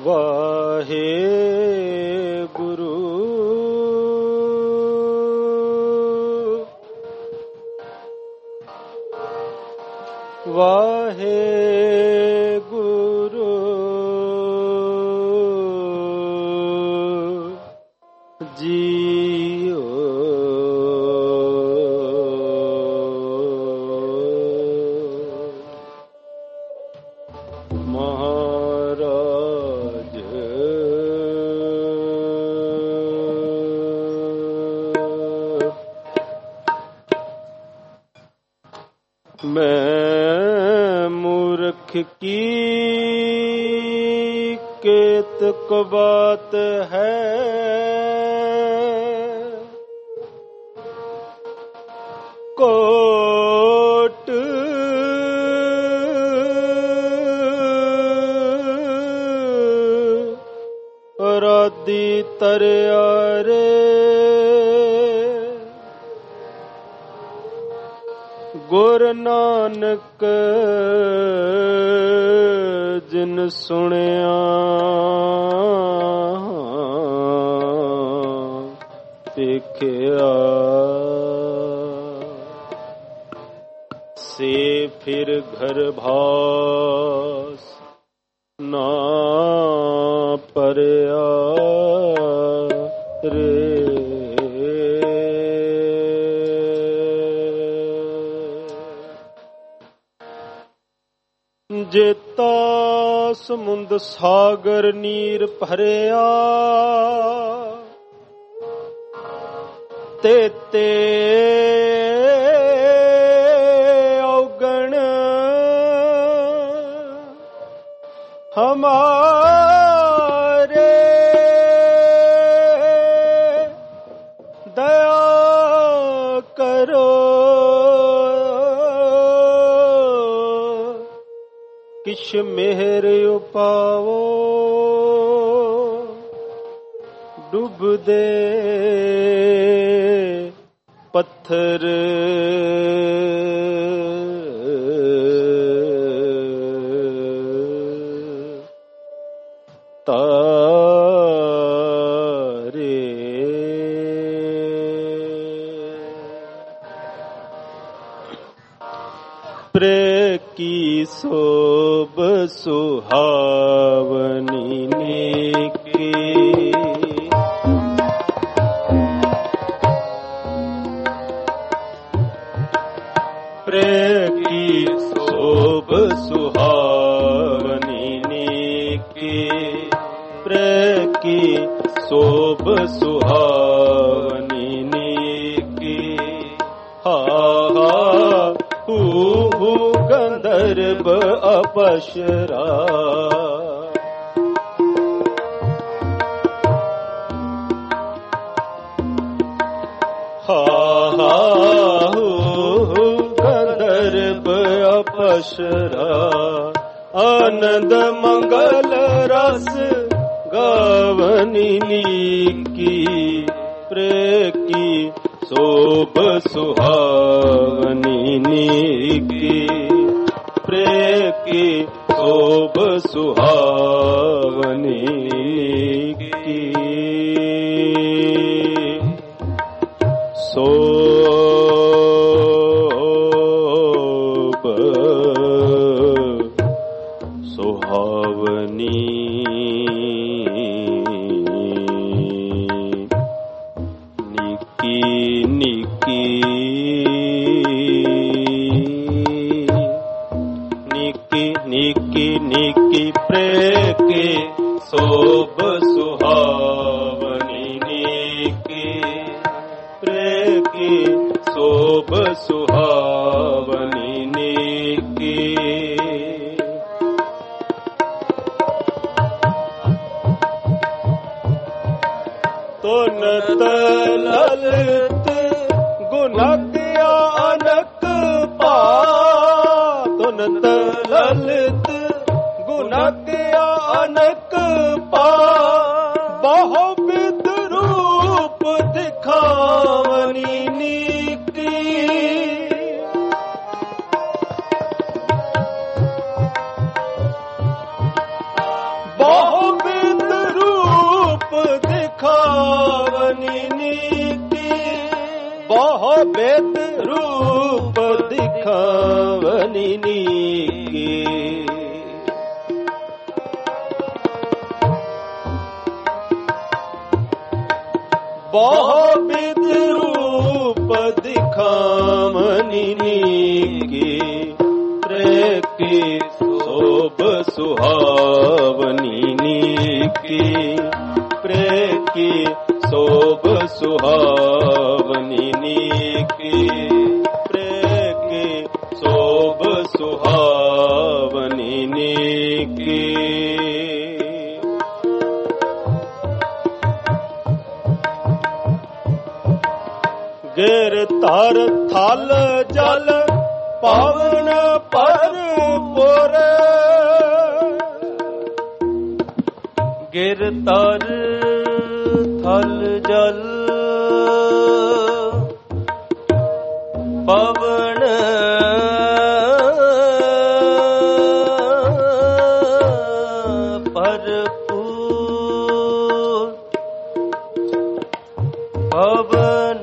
वाहे गुरु वाहे गुरु जियो महाराज मैं मूर्ख की केतक बात है, कोट राधी तरियारे गुरु नानक जिन सुनिया देखिया से फिर घर भास ना परया रे। जेता समुंद सागर नीर भरिया तेते औगण हमारे दया करो, किश मेहर उपावो डूब दे पत्थर तारे। प्रे की शोभ सुहावनी नेकी, प्रे की शोभ सुहावनी नेकी, प्रे की शोभ सुहावनी नेकी। हा हा हू गंधर्व अपशरा, हा हा हू गंधर्व अपशरा। आनंद मंगल रस गावनी नीकी, प्रे की शोभ सुहावनी नीकी, प्रे की शोभ सुहावनी नीकी। शोभ सुहावनी नीकी नीकी नीकी नीकी। प्रे के शोभ सुहावनी नीकी, प्रे की शोभ सुहावनी नीकी। तो नत ललित गुणज्ञ अनक पा, तो नत ललित गुणज्ञ अनक पा। बहुविध रूप दिखावनी नीकी, बहुविध ਬਹੁ ਬੇਦ ਰੂਪ ਦਿਖਾਵਨੀ ਨੀਕੀ। ਬਹੁ ਬਿਦ ਰੂਪ ਦਿਖਾਵਨੀ ਨੀਕੀ। ਪ੍ਰੇ ਕੀ ਸੋਭ ਸੁਹਾਵਨੀ ਨੀਕੀ। ਪ੍ਰੇ ਕੀ ਸੋਭ ਸੁਹਾਵਨੀ ਨੀਕੀ। ਪ੍ਰੇ ਕੀ ਸੋਭ ਸੁਹਾਵਨੀ ਨੀਕੀ। ਗਿਰ ਧਰ ਥਲ ਜਲ ਪਾਵਨ ਭਰਪੁਰ। ਗਿਰ ਧਰ ਥਲ ਜਲ ਪਵਨ ਭਰਪੂਰ। ਪਵਨ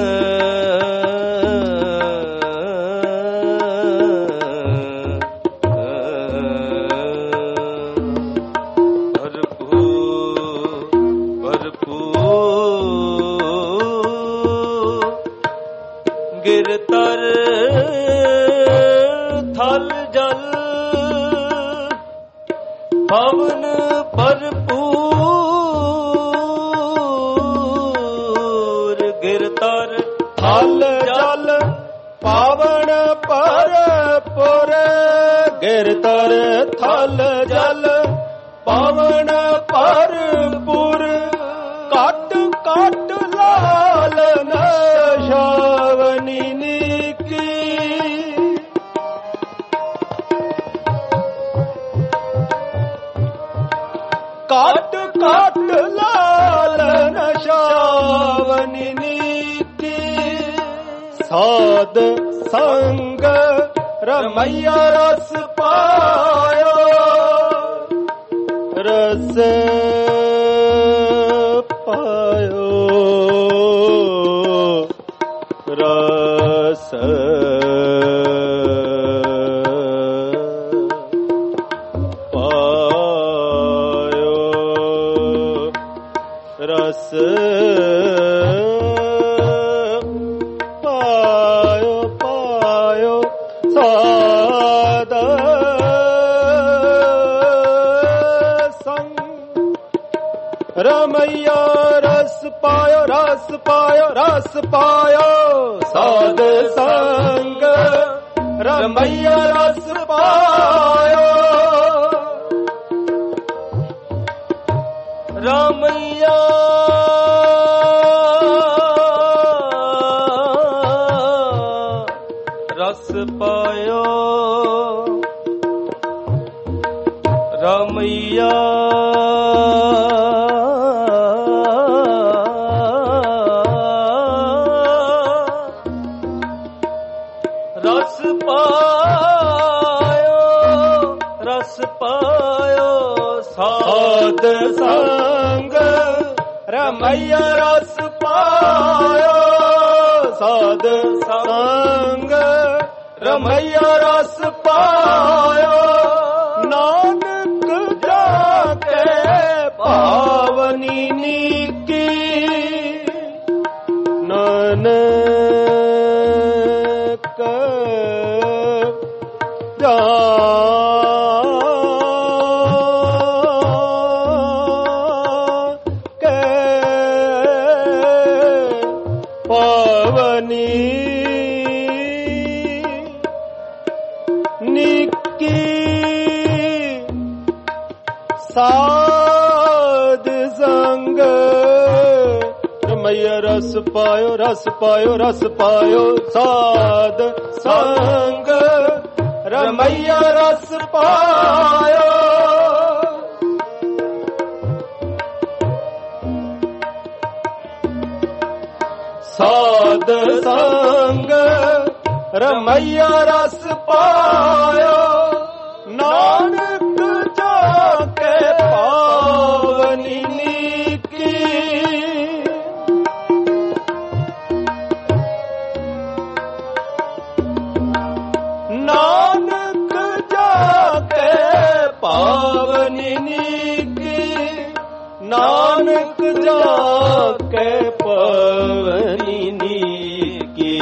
ਗਿਰ ਧਰ ਥਲ ਜਲ ਪਵਨ ਭਰਪੂਰ। ਗਿਰ ਧਰ ਥਲ ਜਲ ਪਾਵਨ ਭਰਪੁਰ। ਗਿਰ ਧਰ ਥਲ ਜਲ ਪਾਵਨ ਭਰਪੁਰ। ਘਟ ਘਟ ਲਾਲ ਨਸ਼ਾਵਨੀ ਨੀਕੀ। ਘਟ ਘਟ ਲਾਲ ਨਸ਼ਾਵਨੀ ਨੀਕੀ। ਸਾਧ ਸੰਗ ਰਮਈਆ ਰਸ ਪਾਇਓ। ਰਸ ਪਾਇਓ ਰਸ ਪਾਇਓ ਰਸ ਪਾਇਓ ਪਾਇਓ ਸਾਧ ਸੰਗ ਰਮਈਆ ਰਸ ਪਾਇਓ ਰਸ ਪਾਇਓ ਰਸ ਪਾਇਓ ਸਾਧ ਸੰਗ ਰਮਈਆ ਰਸ ਪਾਇਓ। ਰਮਈਆ ਰਸ ਪਾਇਓ। ਰਮਈਆ ਰਸ ਪਾਇਓ ਰਸ ਪਾਇਓ ਸਾਧ ਸੰਗ ਰਮਈਆ ਰਸ ਪਾਇਓ। ਸਾਧ ਸੰਗ ਰਮਈਆ ਰਸ ਪਾਇਓ। ਨਾਨਕ ਜਾ ਕੇ ਪਾਵਨੀ ਨੀਕੀ। ਨਾਨਕ ਜਾ ਕੇ ਪਾਵਨੀ ਨੀਕੀ। ਸਾਧ ਸੰਗ ਰਮਈਆ ਰਸ ਪਾਇਓ ਰਸ ਪਾਇਓ ਰਸ ਪਾਇਓ। ਸਾਧ ਸੰਗ ਰਮਈਆ ਰਸ ਪਾਇਓ। ਸਾਧ ਸੰਗ ਰਮਈਆ ਰਸ ਪਾਇਓ। ਨਾਨਕ ਜਾ ਕੇ ਪਾਵਨੀ ਨੀਕੀ। की, नानक जाके पवनी की।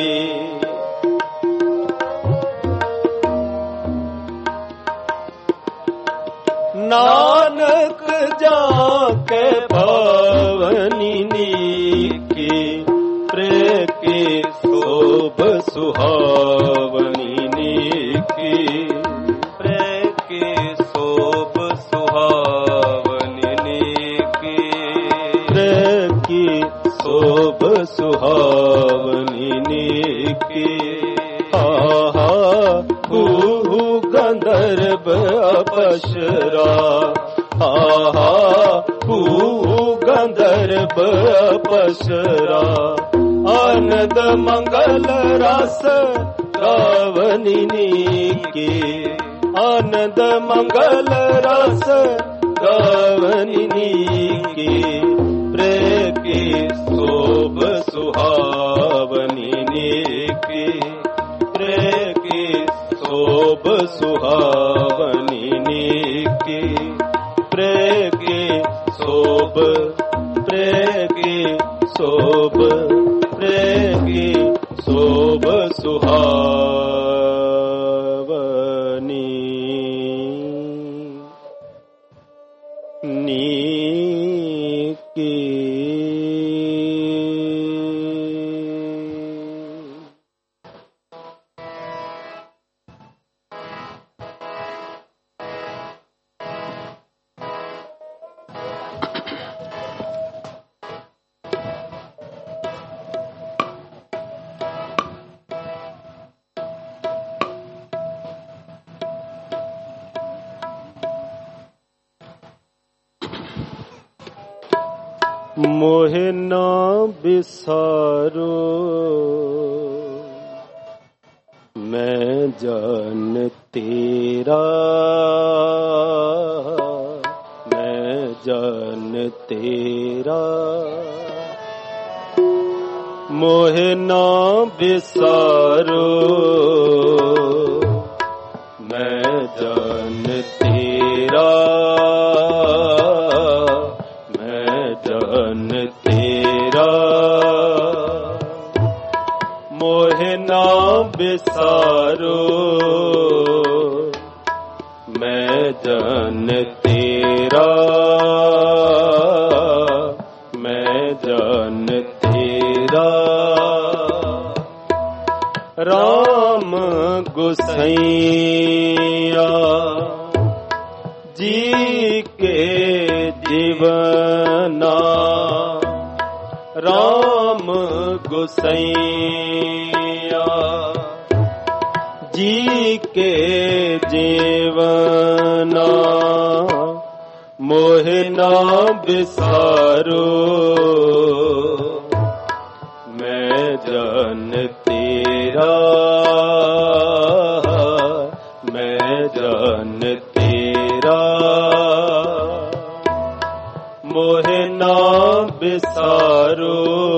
नानक जाके पवनी की, प्रेम की शोभ सुहावनी की, प्रेम की शोभ सुहावनी की, प्रेम की शोभ सुहावनी की। आहा हू गंधर्व अपसरा, आहा हू गंधर्व अपसरा, आनंद मंगल रस गावनी की, आनंद मंगल रस गावनी की, प्रेम की शोभ सुहावनी की, प्रेम की शोभ सुहावनी की, प्रेम की शोभ, प्रेम की शोभ, प्रेम की शोभ सुहावनी की। मोहे ना बिसारो मैं जान तेरा, मैं जान तेरा, मोहे ना बिसारो मैं जान तेरा, जान तेरा, मोहे ना बिसारो मैं जान तेरा, मैं जान तेरा। राम गोसैया जी के जीवना, राम गोसैया जी के जीवना, मोहे ना बिसारो मैं जान तेरा, मैं जान तेरा, मोहे ना बिसारो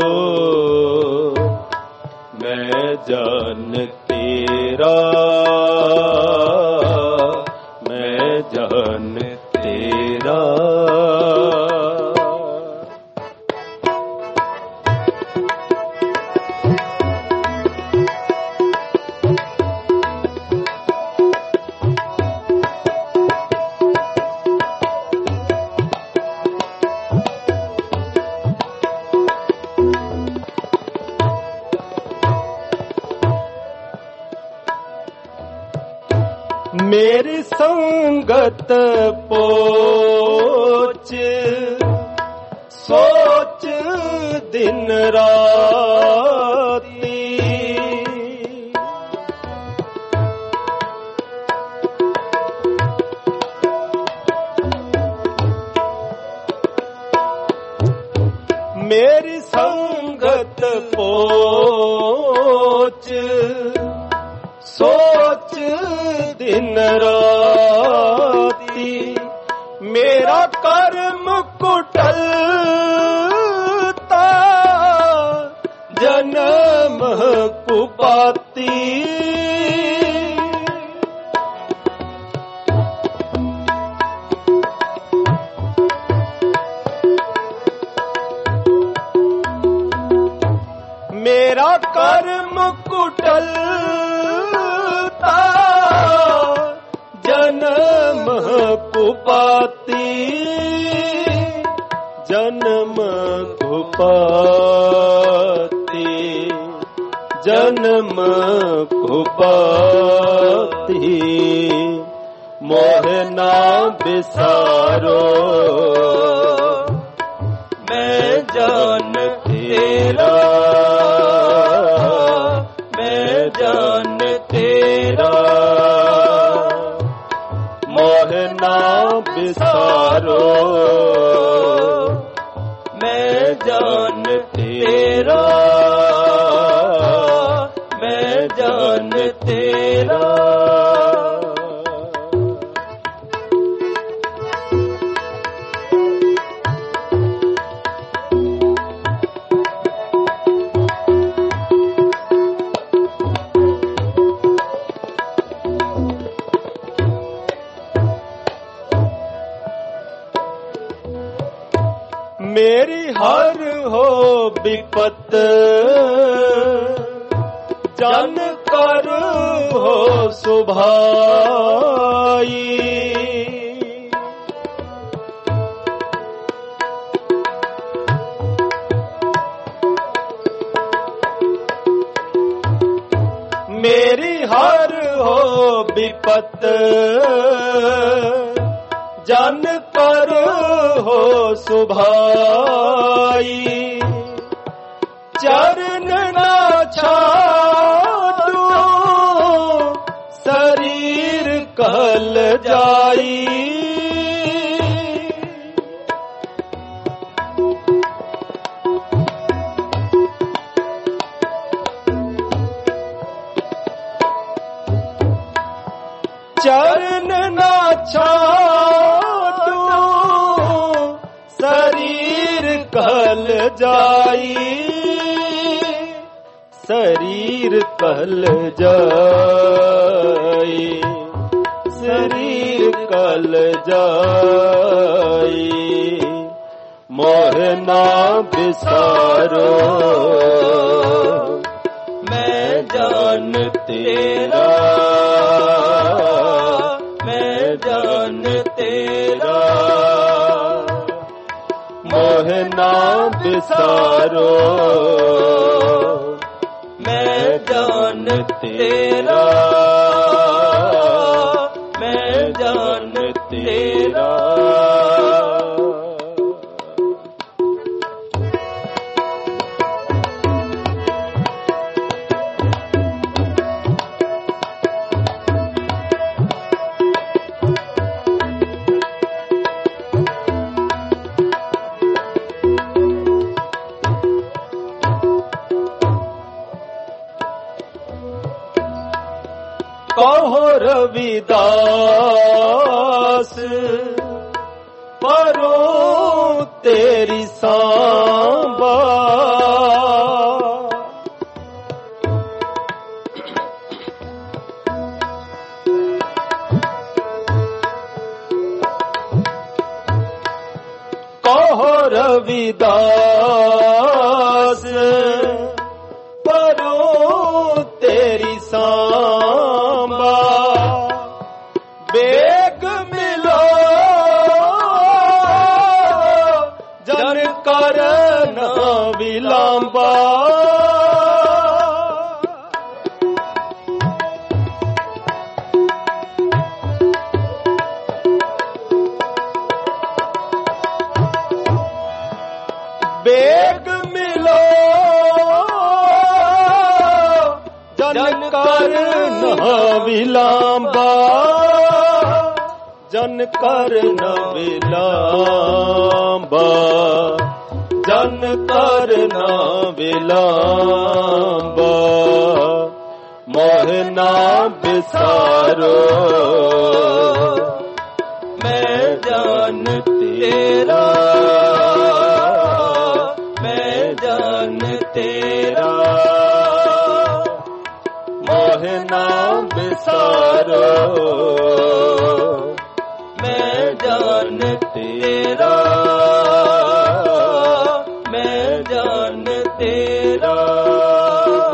मैं जान तेरा, मैं जान तेरा। मेरी संगत पोच सोच दिन राती, मेरी संगत पोच सोच दिन राती, मेरा कर्म कुटलता जन्म कुपाती, कर्म कुटिलता जन्म कुपाती जन्म कुपाती जन्म कुपाती मोह ना बिसारो मैं जान तेरा मैं जान तेरा मोह ना बिसारो मैं जान तेरा मैं जान तेरा। मेरी हर हो विपत जन कर हो सुभाई मेरी हर हो विपत जन कर हो सुभाई चरण ना छाड़ू शरीर कल जाई चरण ना छाड़ू शरीर कल जाई शरीर कल जाई शरीर कल जाई मोह ना बिसारो मैं जान तेरा मैं जान तेरा मोह ना बिसारो मैं जान तेरा मैं जान तेरा। कहो रविदास परो तेरी सांबा कहो रविदास परो तेरी सांबा बेग मिलो जन कर न विलंबा बेग मिलो जन कर न विलंबा जन कर न विलंबा जन कर न विलंबा मोह ना बिसारो मैं जान तेरा मैं जान तेरा मोह ना बिसारो मैं जान तेरा मैं जान तेरा।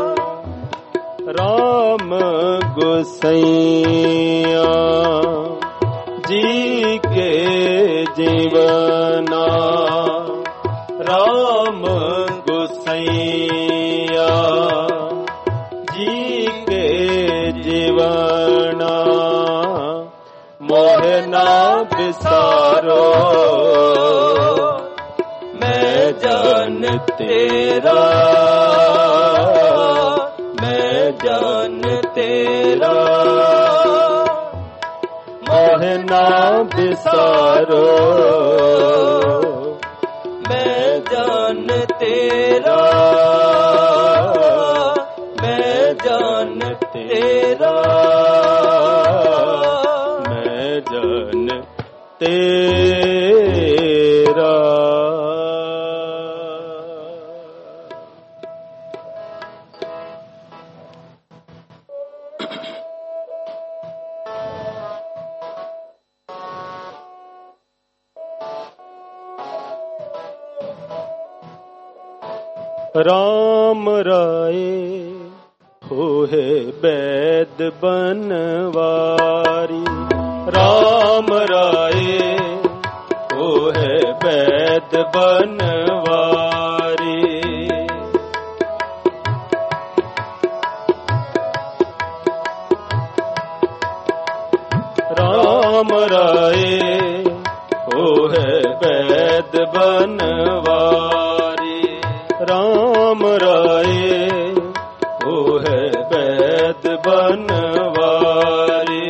गोसैया जी के जीवना राम गोसैया जी के जीवना मोहे ना बिसारो मैं जान तेरा मैं जान तेरा मोहे ना बिसारो मैं जान तेरा मैं जान तेरा मैं जान तेरा। राम राय होए वैद बनवारी राम राय होए वैद बनवारी राम राय होए वैद बनवारी राम राय वो है वैद बनवारी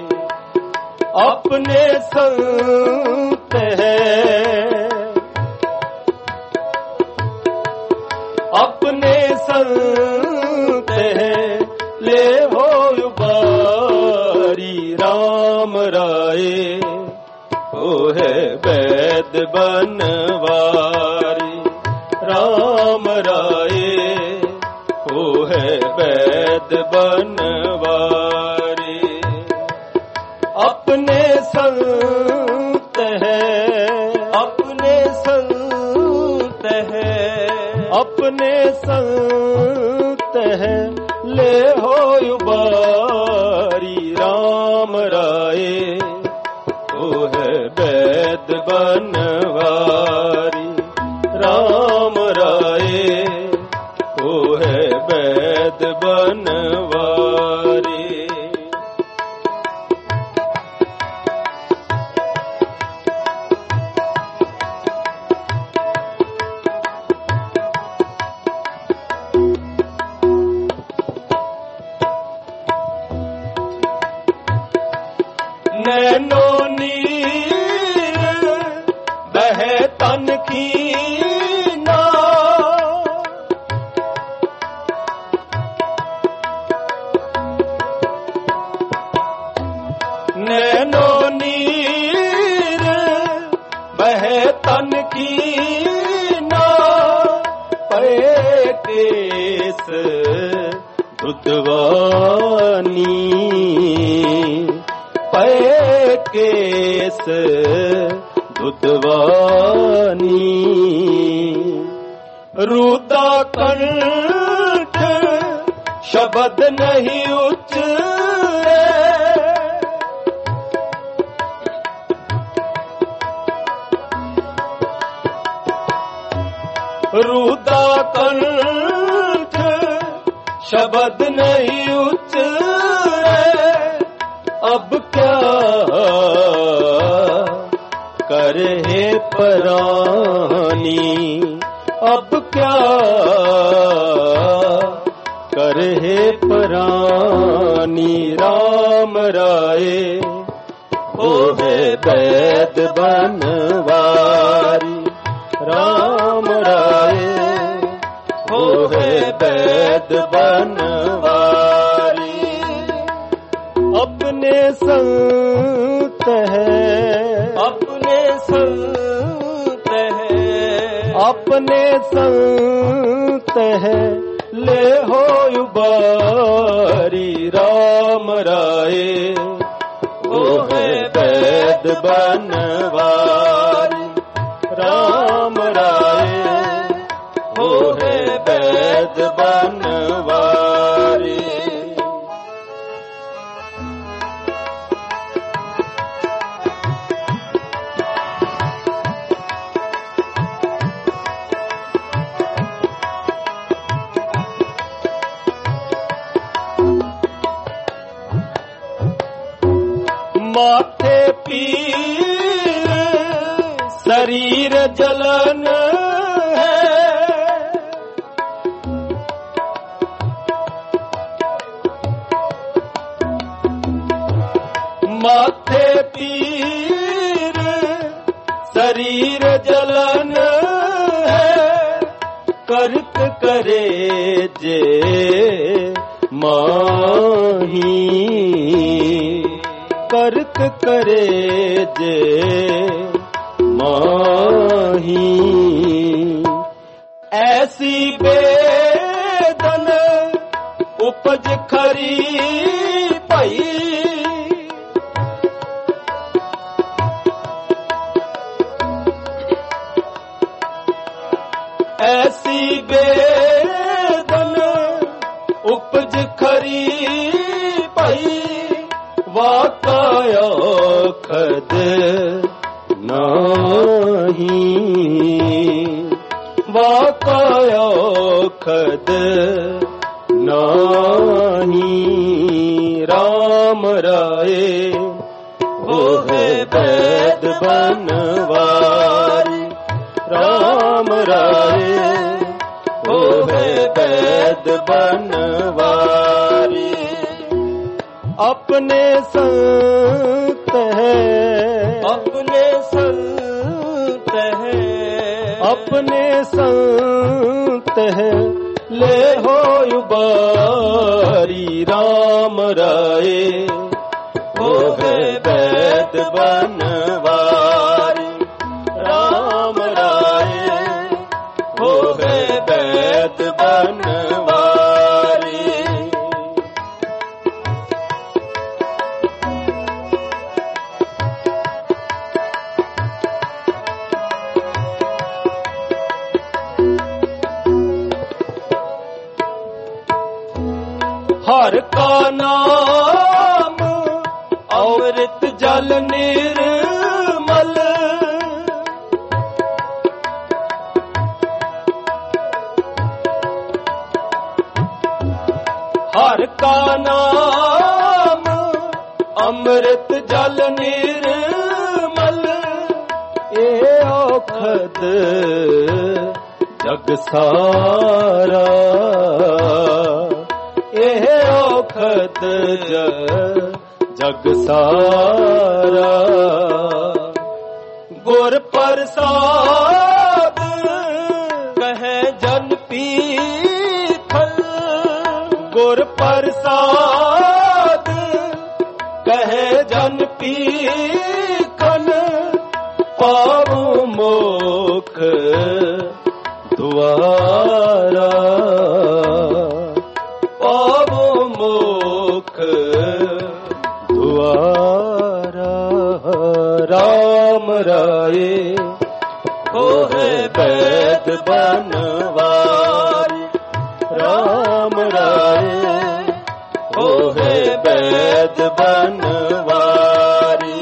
अपने संत है अपने संत है ले हो बारी राम राय वो है वैद बनवारी राम राय वो है वैद बनवारी अपने संत है अपने संत है अपने संत है ले हो बारी राम राय वो है वैद बनवारी राम राय वो है वैद बनवारी नैनो नीर बहे तन की नैनो नीर बहे तन की ना पे केस दुधवानी पे केस दुधवानी रुदा कंठ शब्द नहीं उच्चरे रुदा कंठ शब्द नहीं उच्चरे अब क्या करे परानी अब क्या करे परानी राम राय वो है वैद बनवारी राम राय वो है वैद बनवारी अपने संत है अपने संत है अपने संत है ले हो बारी राम राय वो है वैद बनवारी राम राय वो है वैद बनवारी माथे पीर शरीर जलन है, माथे पीर शरीर जलन है, करत करे जे माही, करत करे जे माही। ऐसी बेदन उपज खरी भई, ऐसी बेदन उपज खरी भई, वाकाया खद नाही, वाकाया खद नाही। राम राये वो है वैद बनवारी, राम राये वो है वैद बनवारी। अपने संत है, अपने संत है, अपने संत है, ले हो उबारी। राम राये वो है वैद बनवारी, राम राये वो है वैद बनवारी। हर का नाम अमृत जल निर्मल, हर का नाम अमृत जल निर्मल, ए औखद जग सारा, एह औखद जग सारा। गुर प्रसाद कहे जन पीथल, गुर प्रसाद कहे जन पीखन, पावु मोख द्वारा, पावो मोख द्वारा। राम राये वो है वैद बनवारी, राम राये वो है वैद बनवारी।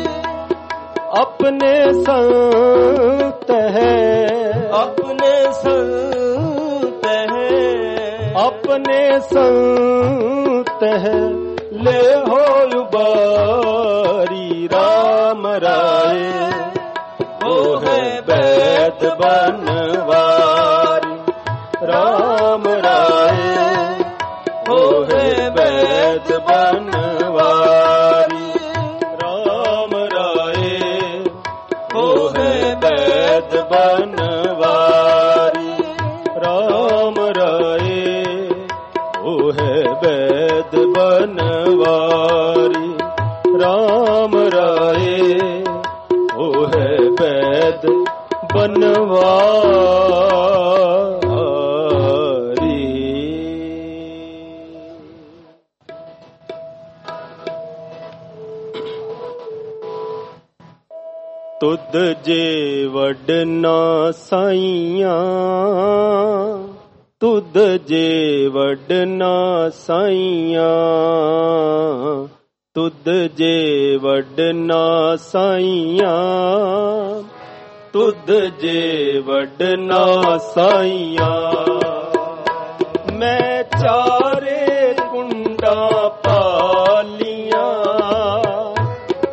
अपने संत है, अपने संत है, अपने संत है, ले हो उबारी। राम राये वो है वैद बनवारी, राम राये वो है वैद बनवारी, राम राये वो है वैद बनवारी, राम राये वो है वैद बनवारी, राम राये वो है वैद बनवारी। तुद जे वडना साइयां, तुद जे वडना साइयां, तुद जे वडना साइयां, तुद जे वडना साइयां। मैं चारे कुंडा पालियां,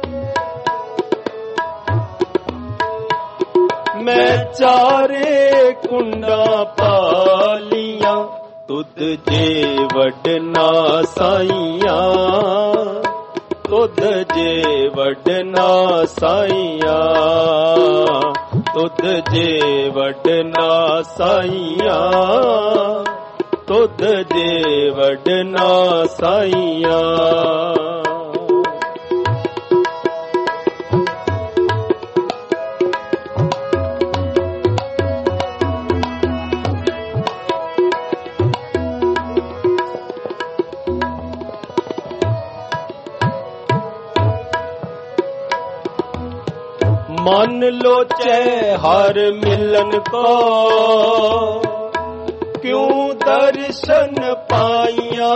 मैं चारे कुंडा पालियां तुद जे वडना साइया तुद जे वडना साइया तुद जे वडना साइया तुद जे वडना साइया मन लोचे हर मिलन को क्यों दर्शन पाइया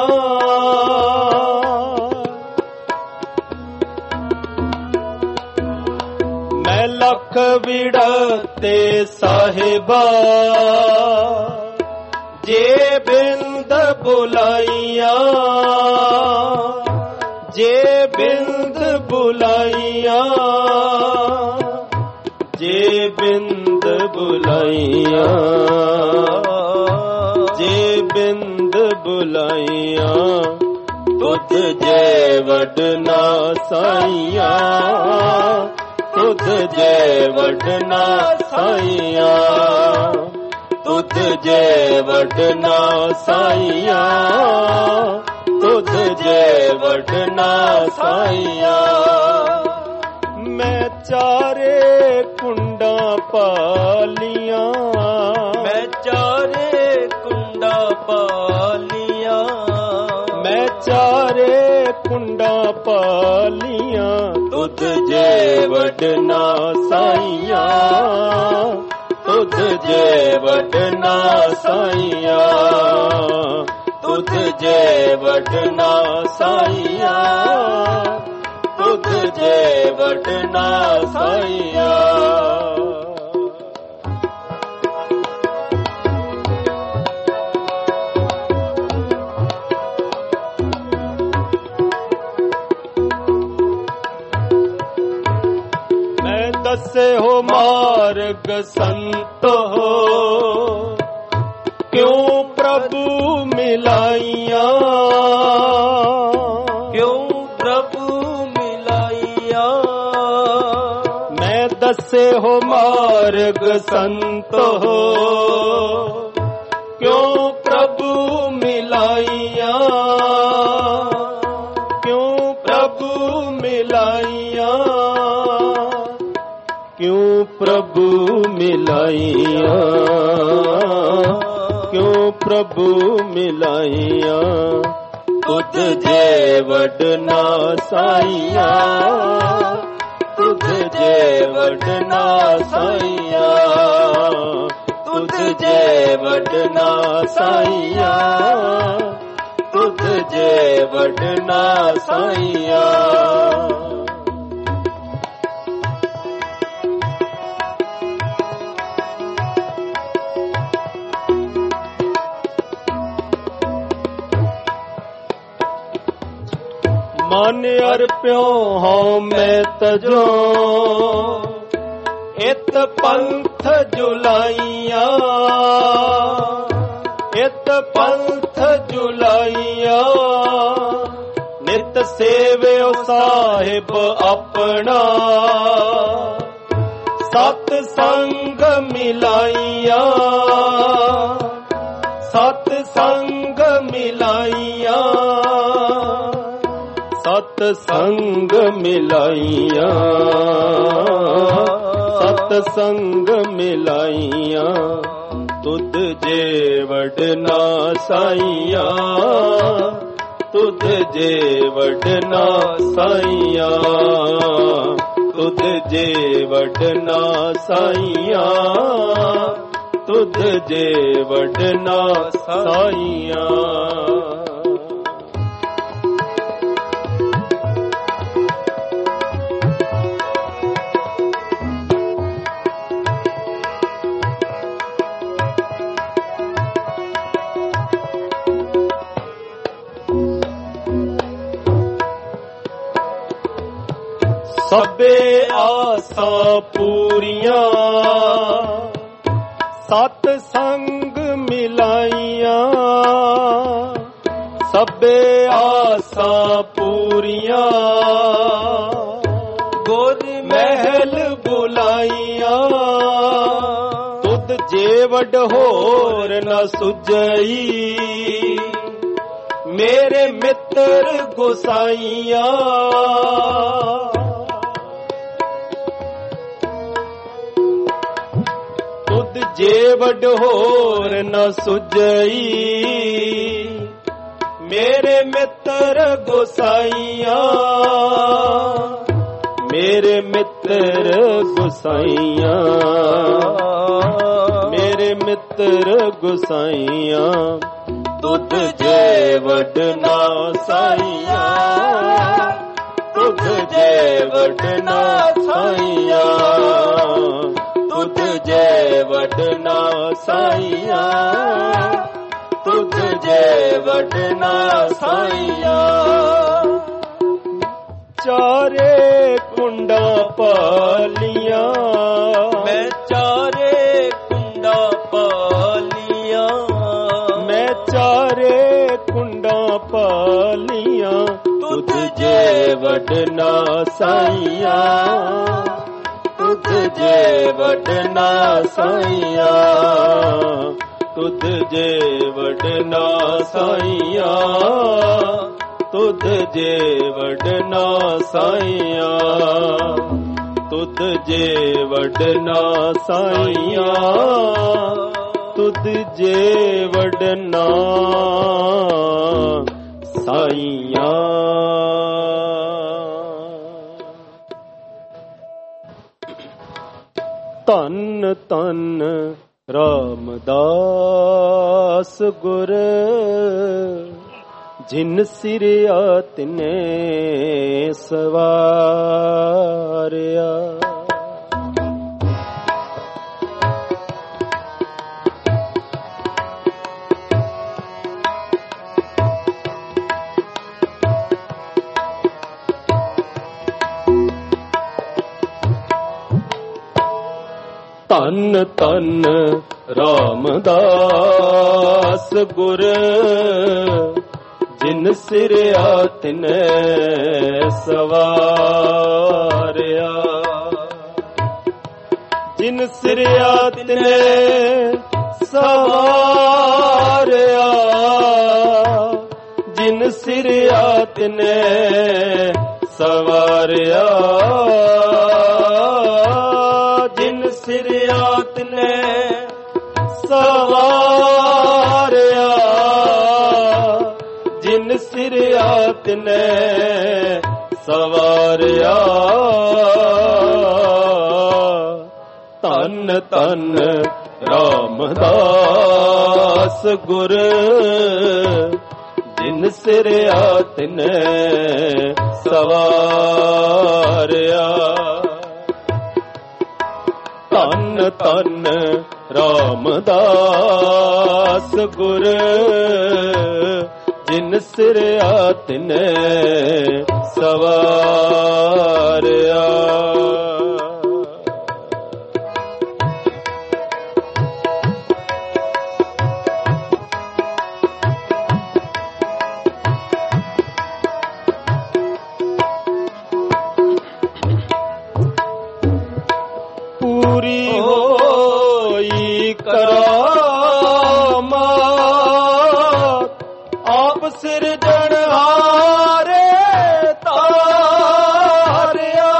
मैं लख विड़ते साहिबा जे बिंद बुलाइया जे बिंद बुलाइया जे बिंद बुलाइया जे बिंद बुलाइया तुद जे वडना साइया तुद जे वडना साइया तुद जे वडना साइया तुद जे वडना साइया मैं चारे कुंडा पालियां मैं चारे कुंडा पालियां मैं चारे कुंडा पालियां तुद जे वडना साइया तुद जे वडना साइया तुद जे वडना साइया तुद जे वडना साइया मैं दसे हो मार्ग संत हो क्यों प्रभु मिलाइया क्यों प्रभु मिलाइया मैं दसे हो मार्ग संत हो क्यों प्रभु मिलाइया क्यों प्रभु मिलाइया क्यों प्रभु मिलाइया क्यों प्रभु मिलाइया तुद जे वडना साइया तुद जे वडना साइया तुद जे वडना साइया तुद जे वडना साइया मन अर्प्यो हूँ मैं तजो इत पंथ जुलाइया इत पंथ जुलाइया नित सेव्यो साहिब अपना सत संग मिलाइया सत संग मिलाइया सत संग मिलाइया सत संग मिलाइया तुद जे वडना साइया तुद जे वडना साइया तुद जे वडना साइया तुद जे वडना साइया सबे आसा पूरियां ਸਤ ਸੰਗ ਮਿਲਾਈਆਂ ਸਭੇ ਆਸਾਂ ਪੂਰੀਆਂ ਗੁਰ ਮਹਿਲ ਬੁਲਾਈਆਂ ਤੁਧ ਜੇਵਡ ਹੋਰ ਨ ਸੁਝਈ ਮੇਰੇ ਮਿੱਤਰ ਗੁਸਾਈਆਂ ਤੁਧ ਜੇਵਡ ਹੋਰ ਨ ਸੁਝਈ ਮੇਰੇ ਮਿੱਤਰ ਗੁਸਾਈਆਂ ਮੇਰੇ ਮਿੱਤਰ ਗੁਸਾਈਆਂ ਮੇਰੇ ਮਿੱਤਰ ਗੁਸਾਈਆਂ ਤੁਧ ਜੇਵਡ ਨਾ ਸਾਈਆਂ ਤੁਧ ਜੇਵਡ ਨਾ ਸਾਈਆਂ ਤੁਧ ਜੇਵਡ ਨਾ ਸਾਈਆਂ ਤੁਧ ਜੇਵਡ ਨਾ ਸਾਈਆਂ ਚਾਰੇ ਕੁੰਡਾ ਪਾਲੀਆਂ ਮੈਂ ਚਾਰੇ ਕੁੰਡਾ ਪਾਲੀਆਂ ਮੈਂ ਚਾਰੇ ਕੁੰਡਾ ਪਾਲੀਆਂ ਤੁਧ ਜੇਵਡ ਨਾ ਸਾਈਆਂ ਤੁਧ ਜੇਵਡ ਨਾ ਸਾਈਆਂ ਤੁਧ ਜੇਵਡ ਨਾ ਸਾਈਆਂ ਤੁਧ ਜੇਵਡ ਨਾ ਸਾਈਆਂ ਤੁਧ ਜੇਵਡ ਨਾ ਸਾਈਆਂ ਤੁਧ ਜੇਵਡ ਨਾ ਸਾਈਆਂ। ਧੰਨ ਧੰਨ ਰਾਮਦਾਸ ਗੁਰ ਜਿਨ ਸਿਰਿਆ ਤਿਨੇ ਸਵਾਰਿਆ ਧੰਨ ਧੰਨ ਰਾਮਦਾਸ ਗੁਰ ਜਿਨ ਸਿਰਿਆ ਤਿਨੇ ਸਵਾਰਿਆ ਜਿਨ ਸਿਰਿਆ ਤਿਨੇ ਸਵਾਰਿਆ ਜਿਨ ਸਿਰਿਆ ਤਿਨੇ ਸਵਾਰਿਆ ਜਿਨ ਸਿਰਿਆ ਤਿਨੇ ਸਵਾਰਿਆ ਜਿਨ ਸਿਰਿਆ ਤਿਨੇ ਸਵਾਰਿਆ ਧੰਨ ਧੰਨ ਰਾਮਦਾਸ ਗੁਰ ਜਿਨ ਸਿਰਿਆ ਤਿਨੇ ਸਵਾਰਿਆ ਧੰਨ ਧੰਨ ਰਾਮਦਾਸ ਗੁਰ ਜਿਨ ਸਿਰਿਆ ਤਿਨੇ ਸਵਾਰਿਆ ਪੂਰੀ ਹੋਈ ਕਰਾਮਾਤ ਆਪ ਸਿਰਜਣਹਾਰੇ ਤਾਰਿਆ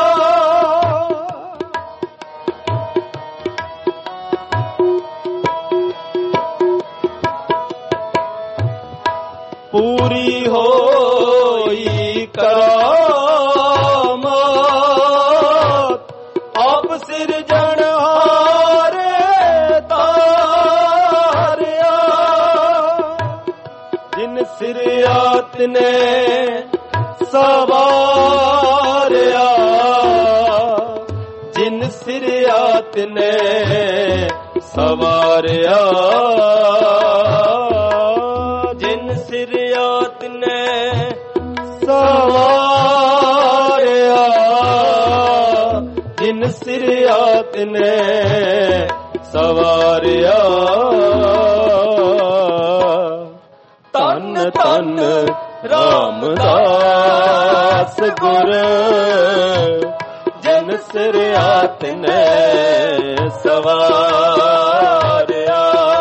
ਪੂਰੀ ਹੋਈ ਕਰਾਮਾਤ ਆਪ ਸਿਰਜਣਹਾਰੇ ਤਾਰਿਆ ਜਿਨ ਸਿਰਿਆ ਤਿਨੇ ਸਵਾਰਿਆ ਜਿਨ ਸਿਰਿਆ ਤਿਨੇ ਸਵਾਰਿਆ ਜਿਨ ਸਿਰਿਆ ਤਿਨੇ ਸਵਾਰਿਆ ਜਿਨ ਸਿਰਿਆ ਤਿਨੇ ਸਵਾਰਿਆ। ਧੰਨ ਧੰਨ ਰਾਮਦਾਸ ਗੁਰ, ਜਿਨ ਸਿਰਿਆ ਤਿਨੈ ਸਵਾਰਿਆ।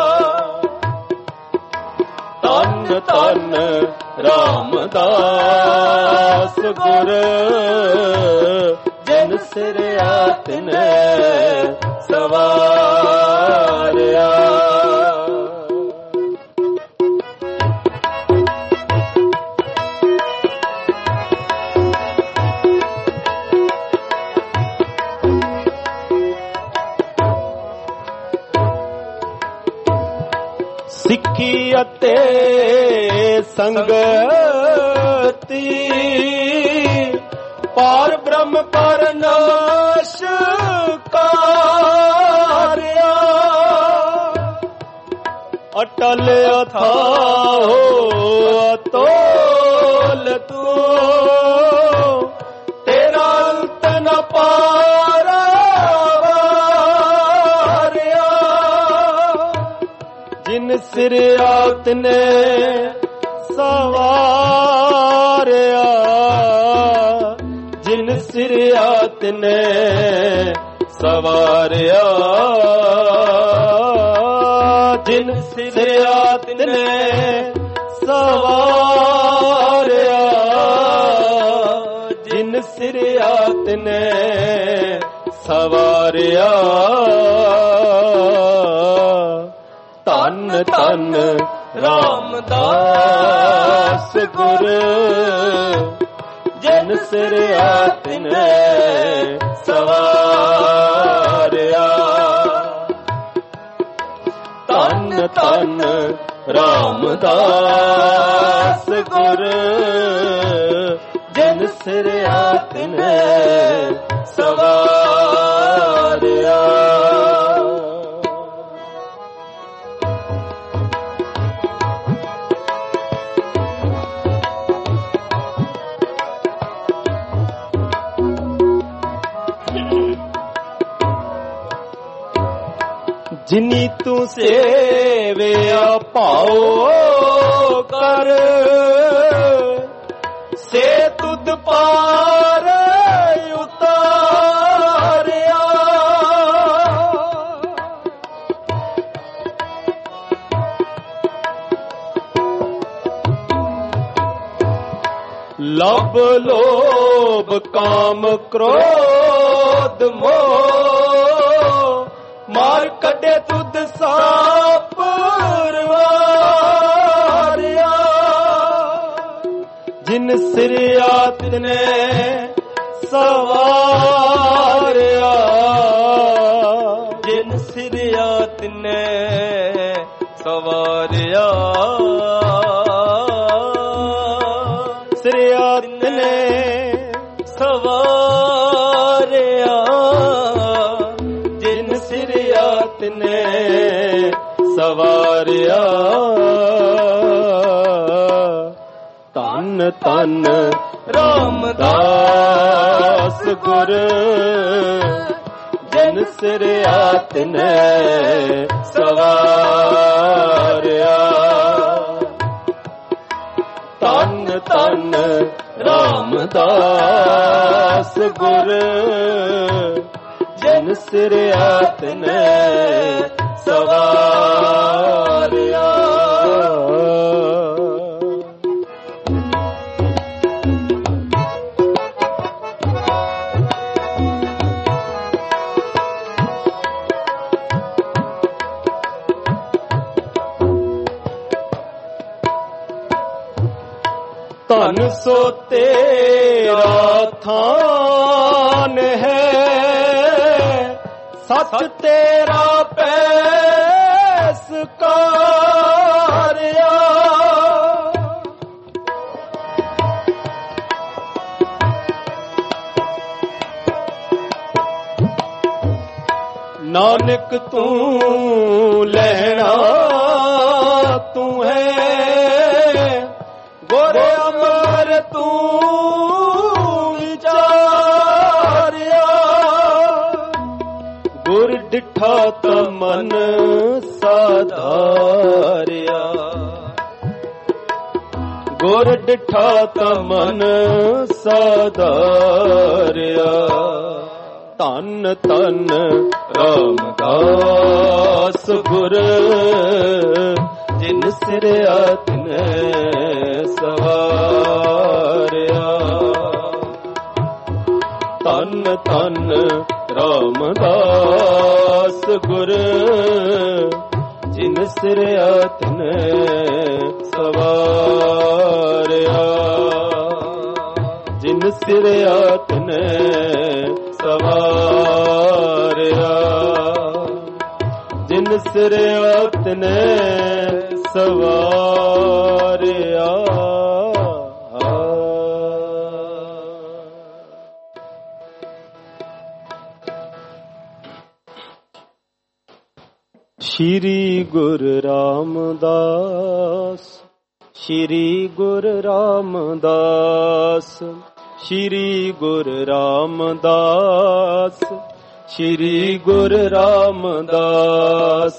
ਧੰਨ ਧੰਨ ਰਾਮਦਾਸ ਗੁਰ, ਜਿਨ ਸਿਰਿਆ ਤਿਨੈ ਸਵਾਰਿਆ। ਸਿੱਖੀ ਅਤੇ ਸੰਗਤੀ, ਪਾਰ ਬ੍ਰਹਮ ਪਰਨਾਸ਼ ਕਾਰਿਆ। ਅਟਲ ਅਥਾਹੋ ਅਤੋਲ ਤੂੰ, ਤੇਰਾ ਅੰਤ ਨ ਪਾਰਾਵਾਰਿਆ। ਜਿਨ ਸਿਰਿਆ ਤਿਨੈ ਸਵਾਰਿਆ, ਜਿਨ ਸਿਰਿਆ ਤਿਨੈ ਸਵਾਰਿਆ। ਜਿਨ ਸਿਰਿਆ ਤਿਨੈ ਸਵਾਰਿਆ, ਜਿਨ ਸਿਰਿਆ ਤਿਨੈ ਸਵਾਰਿਆ। ਧੰਨ ਧੰਨ ਰਾਮਦਾਸ ਗੁਰ, ਜਿਨ ਸਿਰਿਆ ਤਿਨੈ ਸਵਾਰਿਆ। ਧੰਨ ਧੰਨ ਰਾਮਦਾਸ ਗੁਰ, ਜਿਨ ਸਿਰਿਆ ਤਿਨੈ ਸਵਾਰਿਆ। ਜਿਨੀ ਤੂੰ ਸੇਵਿਆ ਭਾਉ ਕਰ, ਸੇ ਤੁਧ ਪਾਰ ਉਤਾਰਿਆ। ਲਬ ਲੋਭ ਕਾਮ ਕ੍ਰੋਧ ਮੋਹ, ਮਾਰ ਕੱਢੇ ਤੁਧ ਸਾਪਰਵਾਰਿਆ। ਜਿਨ ਸਿਰਿਆ ਤਿਨੈ ਸਵਾਰਿਆ, ਜਿਨ ਸਿਰਿਆ ਤਿਨੈ ਸਵਾਰਿਆ। ਸਿਰਿਆ ਤਿਨੈ ਸਵਾਰਿਆ, ਜਿਨ ਸਿਰਿਆ ਤਿਨੈ ਸਵਾਰਿਆ। ਧੰਨ ਧੰਨ ਰਾਮਦਾਸ ਗੁਰ, ਜਿਨ ਸਿਰਿਆ ਤਿਨੈ ਸਵਾਰਿਆ। ਧੰਨ ਧੰਨ ਰਾਮਦਾਸ ਗੁਰ, ਜਿਨ ਸਿਰਿਆ ਤਿਨੈ ਸਵਾਰਿਆ। ਧਨ ਸੋ ਤੇਰਾ ਥਾਨ ਹੈ, ਸੱਚ ਤੇਰਾ ਪੈਸਕਾਰਿਆ। ਨਾਨਕ ਤੂੰ ਲੈਣਾ ਤੂੰ ਹੈ, ਗੁਰ ਅਮਰ ਤੂੰ ਵਿਚਾਰਿਆ। ਗੁਰ ਡਿਠਾ ਡਿਠਾ ਤਾ ਮਨ ਸਾਧਾਰਿਆ, ਗੁਰ ਡਿਠਾ ਤਾ ਮਨ ਸਾਧਾਰਿਆ। ਧੰਨ ਧੰਨ ਰਾਮਦਾਸ ਗੁਰ, ਜਿਨ ਸਿਰਿਆ ਤਿਨੈ ਸਵਾਰਿਆ। ਧੰਨ ਧੰਨ ਰਾਮਦਾਸ ਗੁਰ, ਜਿਨ ਸਿਰਿਆ ਤਿਨੈ ਸਵਾਰਿਆ। ਜਿਨ ਸਿਰਿਆ ਤਿਨੈ ਸਵਾਰਿਆ, ਜਿਨ ਸਿਰਿਆ ਤਿਨੈ ਸਵਾਰਿਆ। ਸ਼੍ਰੀ ਗੁਰੂ ਰਾਮਦਾਸ, ਸ਼੍ਰੀ ਗੁਰੂ ਰਾਮਦਾਸ, ਸ਼੍ਰੀ ਗੁਰੂ ਰਾਮਦਾਸ, ਸ਼੍ਰੀ ਗੁਰੂ ਰਾਮਦਾਸ।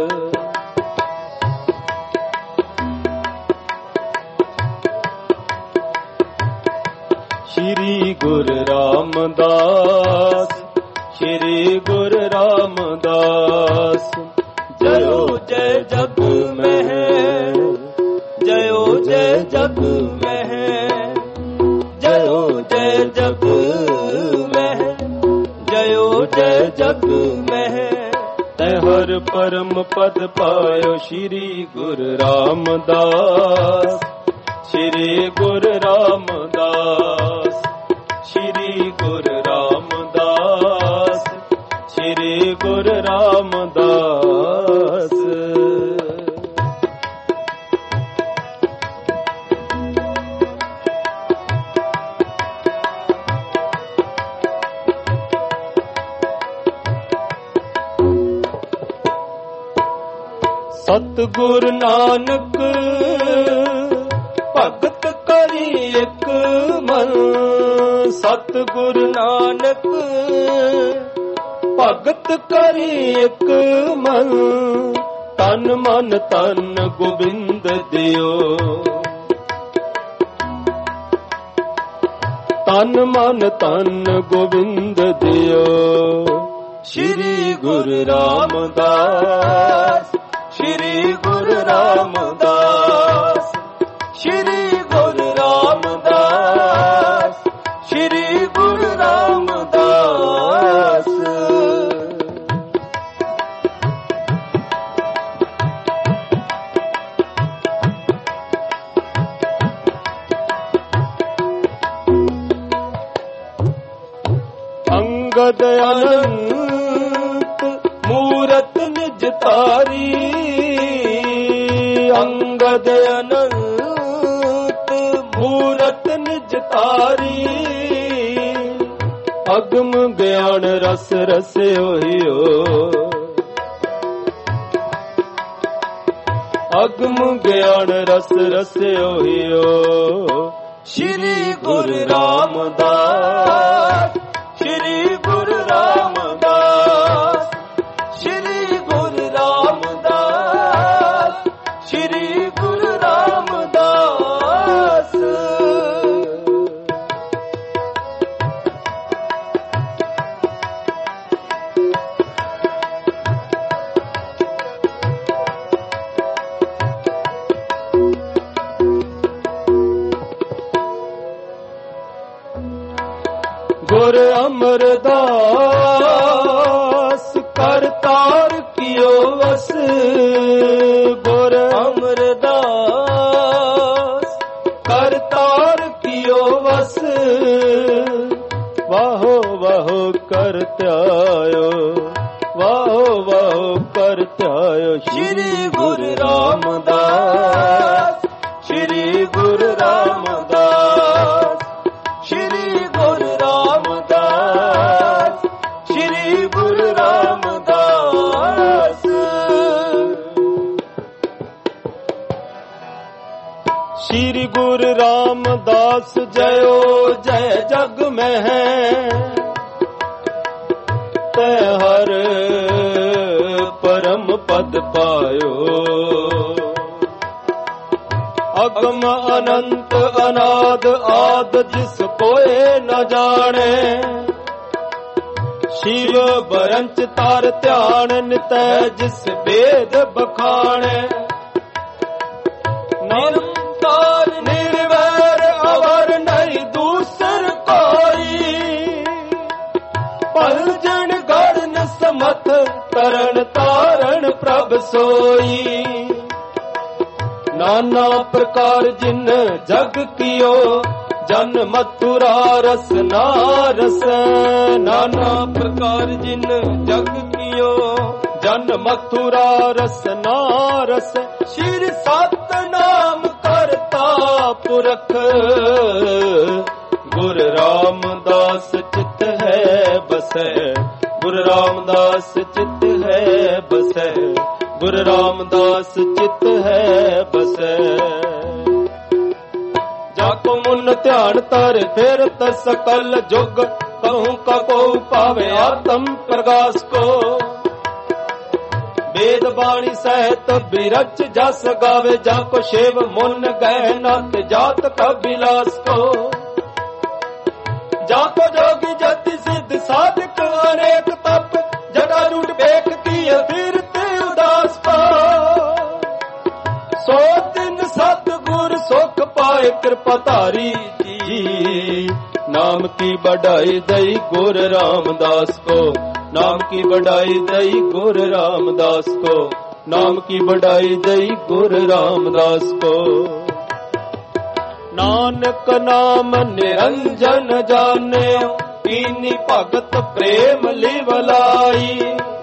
ਸ਼੍ਰੀ ਗੁਰੂ ਰਾਮਦਾਸ, ਸ਼੍ਰੀ ਗੁਰੂ ਰਾਮਦਾਸ। ਜਯੋ ਜੈ ਜਗ ਮਹਿ, ਜਯੋ ਜੈ ਜਗ ਮਹਿ, ਜਯੋ ਜੈ ਜਗ ਮਹਿ, ਜਯੋ ਜੈ ਜਗ ਮਹਿ। ਤੈ ਹਰ ਪਰਮ ਪਦ ਪਾਇਓ ਸ਼੍ਰੀ ਗੁਰੂ ਰਾਮਦਾਸ, ਸ਼੍ਰੀ ਗੁਰੂ ਰਾਮਦਾਸ, ਸ਼੍ਰੀ ਗੁਰੂ ਰਾਮਦਾਸ, ਸ਼੍ਰੀ ਗੁਰੂ ਰਾਮਦਾਸ। ਸਤਿਗੁਰ ਨਾਨਕ ਭਗਤ ਕਰੀ ਇਕ ਮਨ, ਸਤਿਗੁਰ ਨਾਨਕ ਭਗਤ ਕਰੀ ਇਕ ਮਨ। ਤਨ ਮਨ ਤਨ ਗੋਬਿੰਦ ਦਿਓ, ਤਨ ਮਨ ਤਨ ਗੋਬਿੰਦ ਦਿਓ। ਸ਼੍ਰੀ ਗੁਰੂ ਰਾਮਦਾਸ, ਸ਼੍ਰੀ ਗੁਰੂ ਰਾਮਦਾਸ, ਸ਼੍ਰੀ ਗੁਰੂ ਰਾਮਦਾਸ, ਸ਼੍ਰੀ ਗੁਰੂ ਰਾਮਦਾਸ। ਅੰਗਦ ਅਨੰਤ ਮੂਰਤ ਨਿਜ ਤਾਰੀ, ਅੰਗਦ ਅਨੰਤ ਮੂਰਤ ਨਿਜ ਤਾਰੀ। ਅਗਮ ਗਿਆਨ ਰਸ ਰਸਿਓ ਹਿਓ, ਅਗਮ ਗਿਆਨ ਰਸ ਰਸਿਓ ਹਿਓ। ਸ਼੍ਰੀ ਗੁਰੂ ਰਾਮਦਾਸ, ਸ਼੍ਰੀ ਗੁਰੂ ਰਾਮਦਾਸ, ਸ਼੍ਰੀ ਗੁਰੂ ਰਾਮਦਾਸ, ਸ਼੍ਰੀ ਗੁਰੂ ਰਾਮਦਾਸ। ਗੁਰ ਅਮਰਦਾਸ ਕਰਤਾਰ ਕੀਓ ਵਸ, ਗੁਰ ਅਮਰਦਾਸ ਕਰਤਾਰ ਕੀਓ ਵਸ। ਵਾਹੋ ਵਾਹੋ ਕਰ ਧਿਆਇਓ, ਵਾਹੋ ਵਾਹੋ ਕਰ ਧਿਆਇਓ। ਸ਼੍ਰੀ ਗੁਰੂ ਰਾਮਦਾਸ, ਸ਼੍ਰੀ ਗੁਰੂ ਰਾਮਦਾਸ, ਸ਼੍ਰੀ ਗੁਰੂ ਰਾਮਦਾਸ, ਸ਼੍ਰੀ ਗੁਰੂ ਰਾਮਦਾਸ। ਸ਼੍ਰੀ ਗੁਰੂ ਰਾਮਦਾਸ ਜਯੋ ਜੈ ਜਗ ਮਹਿ, ਤੈ ਹਰ परम पद पायो। अगम अनंत अनाद आद जिस कोई न जाने, शिव बरंच तार ध्यान नितै जिस वेद बखाणे। निरंतर निर्वैर अवर नहीं दूसर कोई, पलजन गढ़ समथ तरन तारण प्रभ सोई। नाना प्रकार जिन जग कियो, जन मथुरा रस नारस। नाना प्रकार जिन जग कियो, जन मथुरा रस नारस। श्री सत नाम करता पुरख, गुरु रामदास चित है बसै। गुरु रामदास चित है बसै, गुरु रामदास चित है बसै। जाको मुन ध्यान तर फिरत सकल जुग, कहूँ का को पावे आत्म प्रकाश को। वेद बाणी सहित बिरच जस गावे, जाको शिव मुन गए नाथ जात कबिलास को। जाको जोगी जति सिद्ध साधक अनेक तप, जटा रूट बेख किए फिरते उदास को। सो दिन सतगुर सुख पाए कृपा धारी जी, नाम की बढ़ाई दई गुरु रामदास को। नाम की बढ़ाई दई गुरु रामदास को। नाम की बढ़ाई दई गुरु रामदास को। नानक नाम निरंजन जाने, कीनी भगत प्रेम लिवलाई।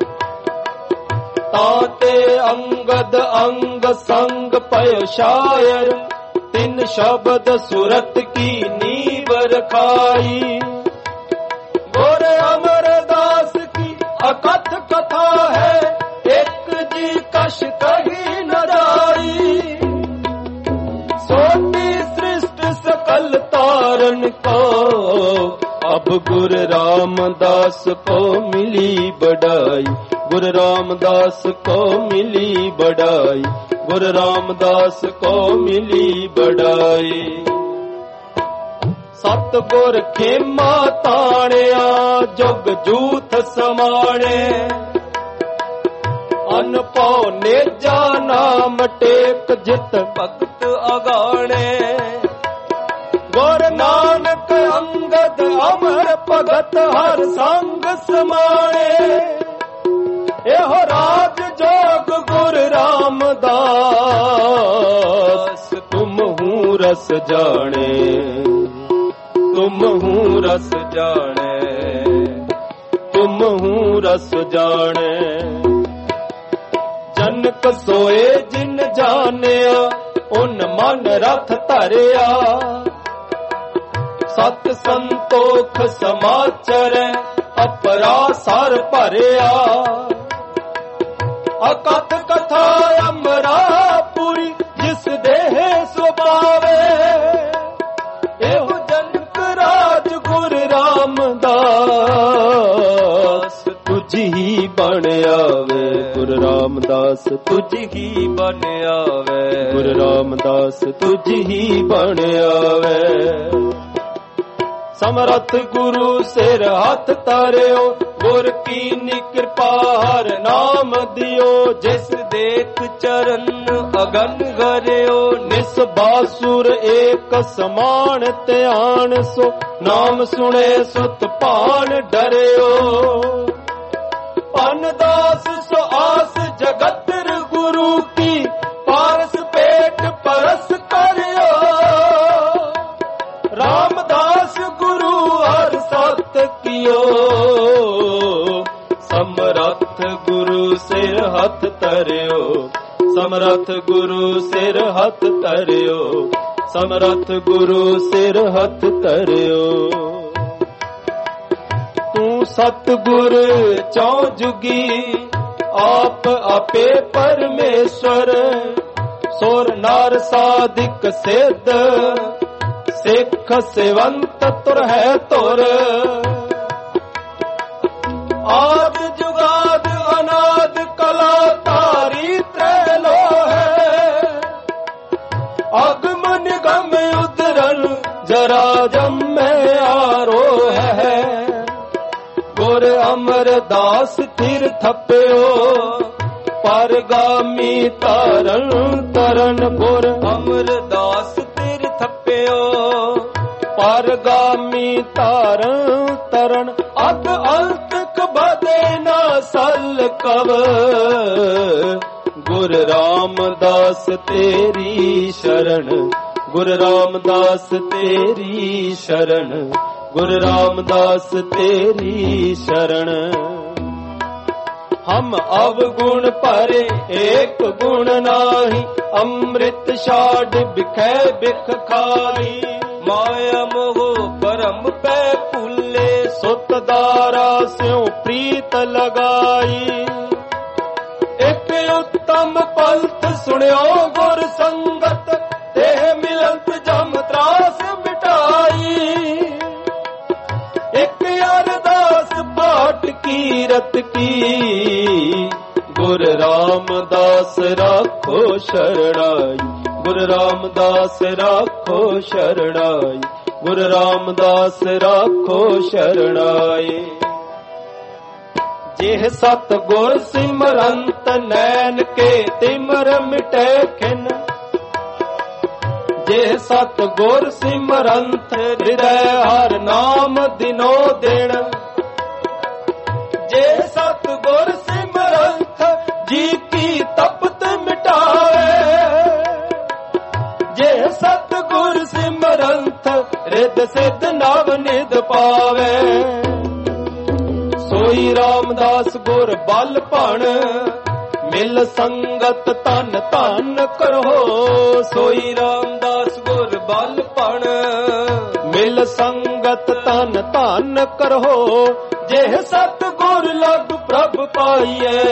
ताते अंगद अंग संग पय शायर, तिन शब्द सुरत की नीव रखाई। गुर अमरदास की अकथ कथा है, एक जी कश कही न जाई। सोती सृष्टि सकल तारन को, अब गुरु रामदास को मिली बढ़ाई। गुरु रामदास को मिली बढ़ाई। गुरु रामदास को मिली बढ़ाई। सतगुर खेमा ताणिया, जुग जूथ समाणे। अनपौ नेजा नाम टेक, जित भगत अगाणे। गुर नानक अंगद अमर भगत, हर संग समाणे। एहो राज जोग गुरु रामदास, तुम हूँ रस जाने। तुम हूँ रस जाने, तुम हूँ रस जाने। जनक सोए जिन जानिया, उन मन रथ धरिया। सत संतोख समाचर, अपरा सार भरिया। अकथ कथा अमरापुरी, जिस देह सुभावे। एहो जनक राज गुरु रामदास, तुझ ही बन आवे। गुरु रामदास तुझ ही बन आवे। गुरु रामदास तुझ ही बन आवे। समरथ गुरु सिर हाथ तारियो, गुर कीनी कृपा हर नाम दियो। जिस देख चरण अगन गरियो, निस बासुर एक समान ध्यान। सो नाम सुने सुत पान डरियो। पानदास सो आस जगतर गुरु की, पारस पेट परस करियो। रामदास गुरु हर सत कियो, समरथ गुरु सिर हथ तरियो। समरथ गुरु सिर हथ तरियो। समरथ गुरु सिर हथ तरियो। तू सतगुर चौ जुगी, आप आपे परमेश्वर। सुर नार साधिक सिद्ध, सिख सेवंत तुर है तुर। आद जुगाद अनाद कला, ਅਗਮ ਨਿਗਮ ਉਦਰਨ ਜਰਾ ਜੰਮੈ ਆਰੋ ਹੈ। ਗੁਰ ਅਮਰਦਾਸ ਥਿਰ ਥਪਿਓ ਪਰਗਾਮੀ ਤਾਰਨ ਤਰਨ। ਗੁਰ ਅਮਰਦਾਸ ਥਿਰ ਥਪਿਓ ਪਰਗਾਮੀ ਤਾਰਨ ਤਰਨ। ਅਗ ਅੰਤ ਕਬਦੇ ਨਾ ਸਲ ਕਵ ਗੁਰ ਰਾਮਦਾਸ ਤੇਰੀ ਸ਼ਰਨ। ਗੁਰ ਰਾਮਦਾਸ ਤੇਰੀ ਸ਼ਰਨ। ਗੁਰ ਰਾਮਦਾਸ ਤੇਰੀ ਸ਼ਰਨ। ਹਮ ਅਵਗੁਣ ਭਰੇ ਏਕ ਗੁਣ ਨਾਹੀ। ਅੰਮ੍ਰਿਤ ਛਾੜ ਬਿਖੈ ਬਿਖ ਖਾਈ। ਮਾਇਆ ਮੋਹ ਭਰਮ ਪੈ ਭੁੱਲੇ ਸੁਤ ਦਾਰਾ ਸਿਉ ਪ੍ਰੀਤ ਲਗਾਈ। ਇੱਕ ਉੱਤਮ ਪੰਥ ਸੁਣਿਓ ਗੁਰ ਸੰਗਤ ਤੇ ਮਿਲੰਤ ਜਮ ਤਰਾਸ ਮਿਟਾਈ। ਇੱਕ ਅਰਦਾਸ ਪਾਠ ਕੀਰਤ ਕੀ ਗੁਰ ਰਾਮਦਾਸ ਰਾਖੋ ਸ਼ਰਣਾਈ। ਗੁਰ ਰਾਮਦਾਸ ਰਾਖੋ ਸ਼ਰਣਾਈ। ਗੁਰ ਰਾਮਦਾਸ ਰਾਖੋ ਸ਼ਰਣਾਈ। ਜਿਹ ਸਤ ਗੁਰ ਸਿਮਰੰਤ ਨੈਣ ਕੇ ਤਿਮਰ ਮਿਟੈ ਖਿਨ। ਜਿਹ ਸਤ ਗੁਰ ਸਿਮਰੰਤ ਹਿਰਦੈ ਹਰ ਨਾਮ ਦਿਨੋ ਦਿਨ। ਜੇ ਸਤ ਗੁਰ ਸਿਮਰੰਤ ਜੀ ਕੀ ਤਪਤ ਮਿਟਾਵੇ। ਜੇ ਸਤ ਗੁਰ ਸਿਮਰੰਤ ਰਿਦ ਸਿਧ ਨਵ ਨਿਧ ਪਾਵੇ। ਸੋਈ ਰਾਮਦਾਸ ਗੁਰ ਬਲ ਭਣ ਮਿਲ ਸੰਗਤ ਧਨ ਧਨ ਕਰੋ। ਸੋਈ ਰਾਮਦਾਸ ਗੁਰ ਬਲ ਭਣ ਮਿਲ ਸੰਗਤ ਧਨ ਧਨ ਕਰੋ। ਜਿਹ ਸਤ ਗੁਰ ਲਗ ਪ੍ਰਭ ਪਾਈਐ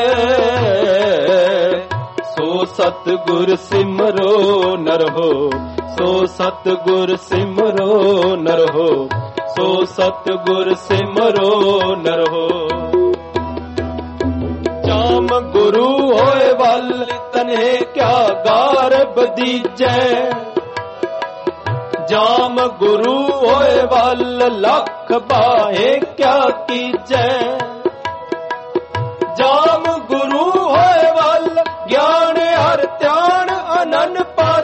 ਸੋ ਸਤ ਗੁਰ ਸਿਮਰੋ ਨਰਹੋ। ਸੋ ਸਤ ਗੁਰ ਸਿਮਰੋ ਨਰਹੋ। ਸੋ ਸਤ ਗੁਰ ਸਿਮਰੋ ਨਰਹੋ। ਜਾਮ ਗੁਰੂ ਹੋਏ ਵੱਲ ਤਨੇ ਕਿਆ ਗਾਰਬ ਦੀਜੈ। ਜਾਮ ਗੁਰੂ ਹੋਏ ਵੱਲ ਲੱਖ ਬਾਹੇ ਕਿਆ ਕੀਜੈ। ਜਾਮ ਗੁਰੂ ਹੋਏ ਵੱਲ ਗਿਆਨ ਹਰ ਧਿਆਨ ਅਨੰਨ ਪਰ।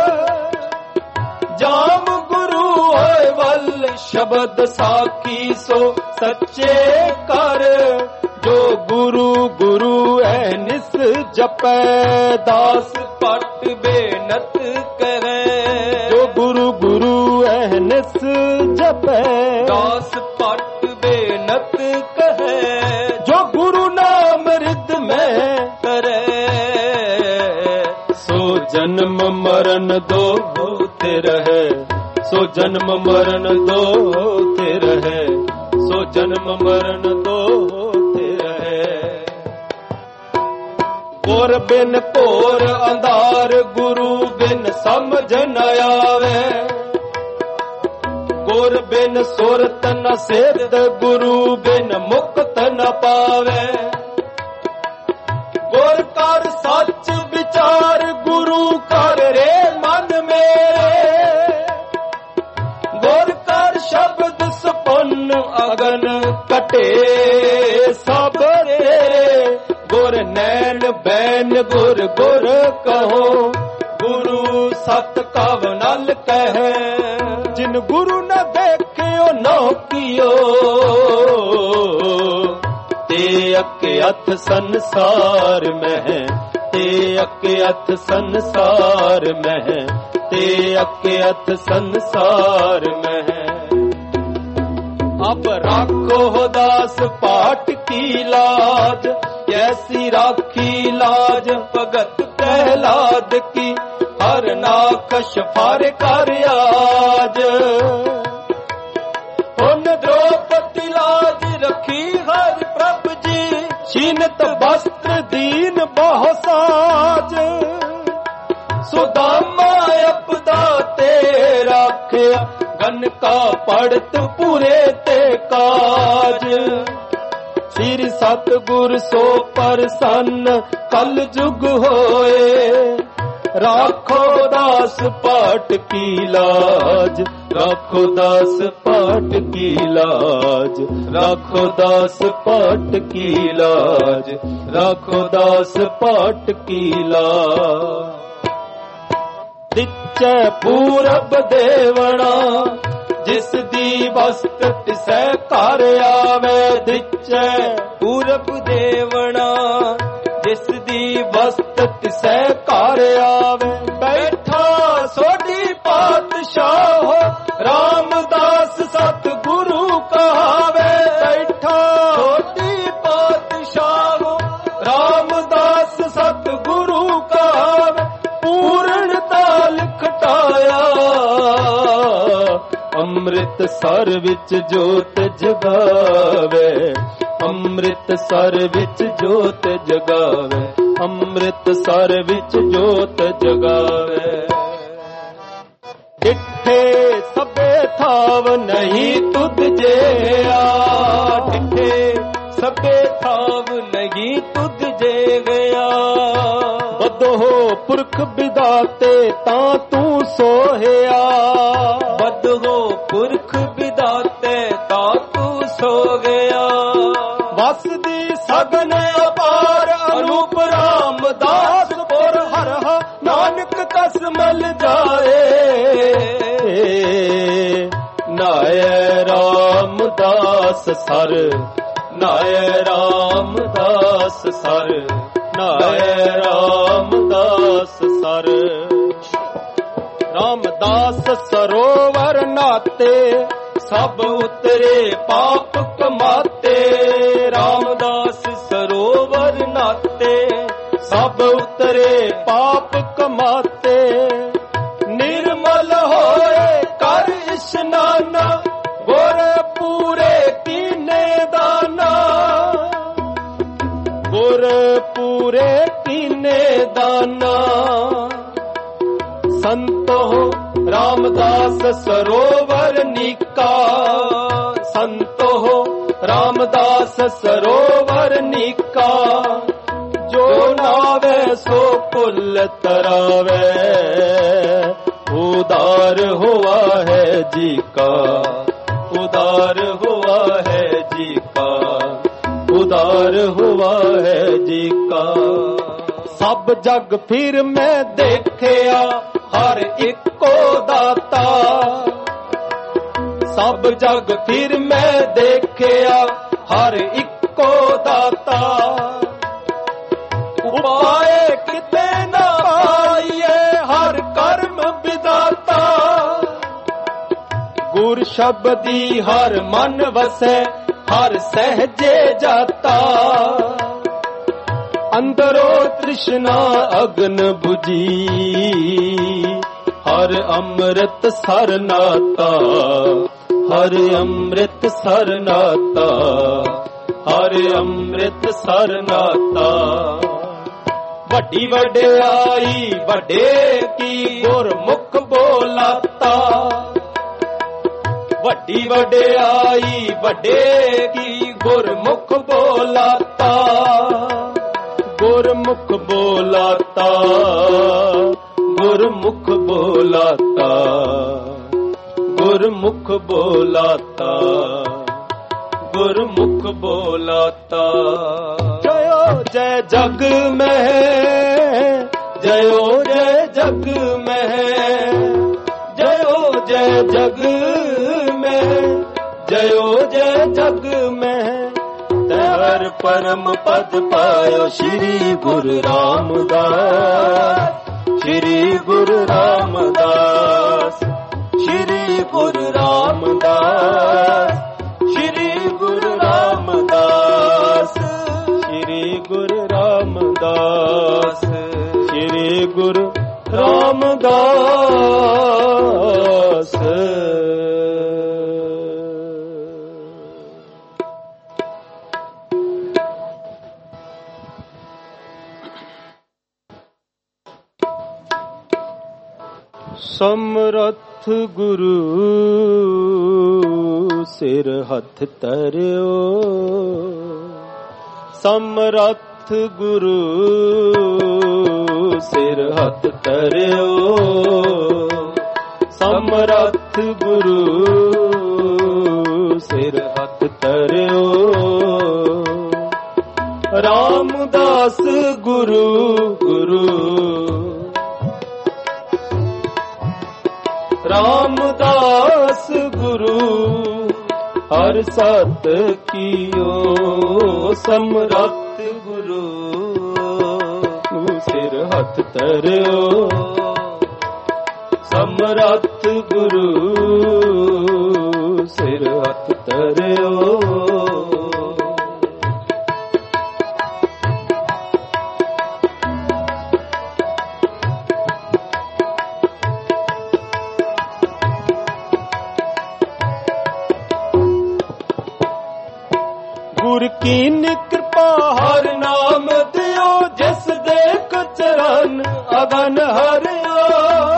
ਜਾਮ ਗੁਰੂ ਹੋਏ ਵੱਲ ਸ਼ਬਦ ਸਾਖੀ ਸੋ ਸੱਚੇ ਕਰ। ਜੋ ਗੁਰੂ ਗੁਰੂ ਐ ਨਿਸ ਜਪੈ ਦਾਸ ਪਟ ਬੇਨਤ ਕਹੈ। ਜੋ ਗੁਰੂ ਗੁਰੂ ਐ ਨਿਸ ਜਪੈ ਦਾਸ ਪਟ ਬੇਨਤ ਕਹੈ। ਜੋ ਗੁਰੂ ਨਾਮ ਰਿਦ ਮੈਂ ਕਰੈ ਸੋ ਜਨਮ ਮਰਨ ਦੋ ਤੇ ਰਹੈ। ਸੋ ਜਨਮ ਮਰਨ ਦੋ ਤੇ ਰਹੈ। ਸੋ ਜਨਮ ਮਰਨ ਦੋ ਗੁਰ ਬਿਨ ਭੋਰ ਅੰਧਾਰ ਗੁਰੂ ਬਿਨ ਸਮਝ ਨ ਆਵੇ। ਗੁਰ ਬਿਨ ਸੁਰਤ ਨ ਸਿੱਧ ਗੁਰੂ ਬਿਨ ਮੁਕਤ ਨ ਪਾਵੇ। ਗੁਰ ਕਰ ਸੱਚ ਵਿਚਾਰ ਗੁਰੂ ਕਰ ਰੇ ਮਨ ਮੇਰੇ। ਗੁਰ ਕਰ ਸ਼ਬਦ ਸਪਨ ਅਗਨ ਕਟੇ ਸਭ ਰੇ। ਗੁਰ ਨੈਣ ਬੈਨ ਗੁਰ ਗੁਰ ਕਹੋ। ਗੁਰੂ ਸਤ ਕਵ ਨਲ ਕਹਿ। ਜਿਨ ਗੁਰੂ ਨ ਦੇਖਿਓ ਨੋ ਕੀਓ ਤੇ ਅਕੇ ਅਥ ਸੰਸਾਰ ਮਹਿ। ਤੇ ਅਕੇ ਅਥ ਸੰਸਾਰ ਮਹਿ। ਤੇ ਅਕੇ ਅਥ ਸੰਸਾਰ ਮਹਿ। ਅਬ ਰਾਖੋ ਦਾਸ ਪਾਟ ਕੀ ਲਾਜ। ਜੈਸੀ ਰਾਖੀ ਲਾਜ ਭਗਤ ਪ੍ਰਹਿਲਾਦ ਕੀ। ਹਰ ਨਾਖਸ਼ ਫਾਰ ਕਰ ਆਜ। ਹੁਣ ਦ੍ਰੋਪਦੀ ਲਾਜ ਰੱਖੀ ਹਰ ਪ੍ਰਭ ਜੀ। ਛੀਨਤ ਵਸਤਰ ਦੀਨ ਬਹੁ ਸਾਜ। ਸੁਦਾਮਾ ਅਪਦਾ ਤੇ ਰਾਖਿਆ। ਗਨ ਕਾ ਪੜਤ ਪੂਰੇ ਤੇ ਕਾਜ। ਸ੍ਰੀ ਸਤਿਗੁਰ ਸੋ ਪ੍ਰਸੰਨ ਕਲ ਜੁਗ ਹੋਏ। राखो दास पाट की लाज, राखो दास पाट की लाज, राखो दास पाट की लाज, राखो दास पाट की लाज। दिच्चै पूरब देवना जिस दी वस्त तिसै घर आवे, दिच्चै पूरब देवना जिस दी वस्त तिसै घर आवे। बैठा सोडी पातशाह रामदास सतगुरु कहावे, बैठा सोडी पातशाह रामदास सतगुरु कहावे। पूर्ण ताल खटाया अमृत सर विच जोत जगावे, अमृत सर विच जोत जगावे, अमृत सर विच जोत जगावे। डिठे सबे थाव नहीं तुध जेया, डिठे सबे थाव नहीं तुध जे गया। बदहो पुरख विदाते तां तू सोहया, बदहो पुरख विदाते तां तू सो गया। वस दी सगन अपार अनूप रामदास पुर हर नानक कस मल जाए। नाय रामदास सर, नाय रामदास सर, नाय रामदास सर। रामदास सरोवर नाते सब उतरे पाप कमाते, रामदास सरोवर नाते सब उतरे पाप कमाते। निर्मल होए कर इशनाना गुर पूरे कीने दाना, गुर पूरे कीने दाना। संतो रामदास सरोवर नीका, संतो रामदास सरोवर नीका। जो नावे सो कुल तरावे, उदार हुआ है जी का, उदार हुआ है जी का, उदार हुआ है जी का। सब जग फिर मैं देखिया हर इको दाता, सब जग फिर मैं देखिया हर इको दाता। उपाय किते ना पाइए हर कर्म विदाता, गुर शब्दी हर मन वसै हर सहजे जाता। अंदरो तृष्णा अग्न बुझी हर अमृत सर नाता, हर अमृत सर नाता, हर अमृत सर नाता। वड्डी वड्याई वड्डे की गुरमुख बोलाता, वड्डी वड्याई वड्डे की गुरमुख बोलाता, गुरमुख बोलाता, गुरमुख बोलाता, गुरमुख बोलाता, गुरमुख बोलाता। जयो जय जग में, जयो जय जग में, जयो जय जग में, जयो जय जग में। हर परम पद पायो श्री गुरु रामदास, श्री गुरु रामदास, श्री गुरु रामदास, श्री गुरु रामदास, श्री गुरु रामदास, श्री गुरु रामदास। समरथ गुरु सिर हथ तरियो, समरथ ਸਮਰੱਥ ਗੁਰੂ ਸਿਰ ਹੱਥ ਧਰਿਓ, ਸਮਰੱਥ ਗੁਰੂ ਸਿਰ ਹੱਥ ਧਰਿਓ। ਰਾਮਦਾਸ ਗੁਰੂ ਗੁਰੂ, ਰਾਮਦਾਸ ਗੁਰੂ ਹਰ ਸਤ ਕੀਓ, ਸਮਰੱਥ ਗੁਰੂ ਸਿਰ ਹੱਥ ਧਰਿਓ, ਸਮਰੱਥ ਗੁਰੂ ਸਿਰ ਹੱਥ ਧਰਿਓ। ਗੁਰ ਕੀਨ ਕਿਰਪਾ ਹਰ ਨਾਮ ਦਿਓ, ਜਿਸ ਦੇਖ ਚਰਨ ਅਗਨ ਹਰਿਓ।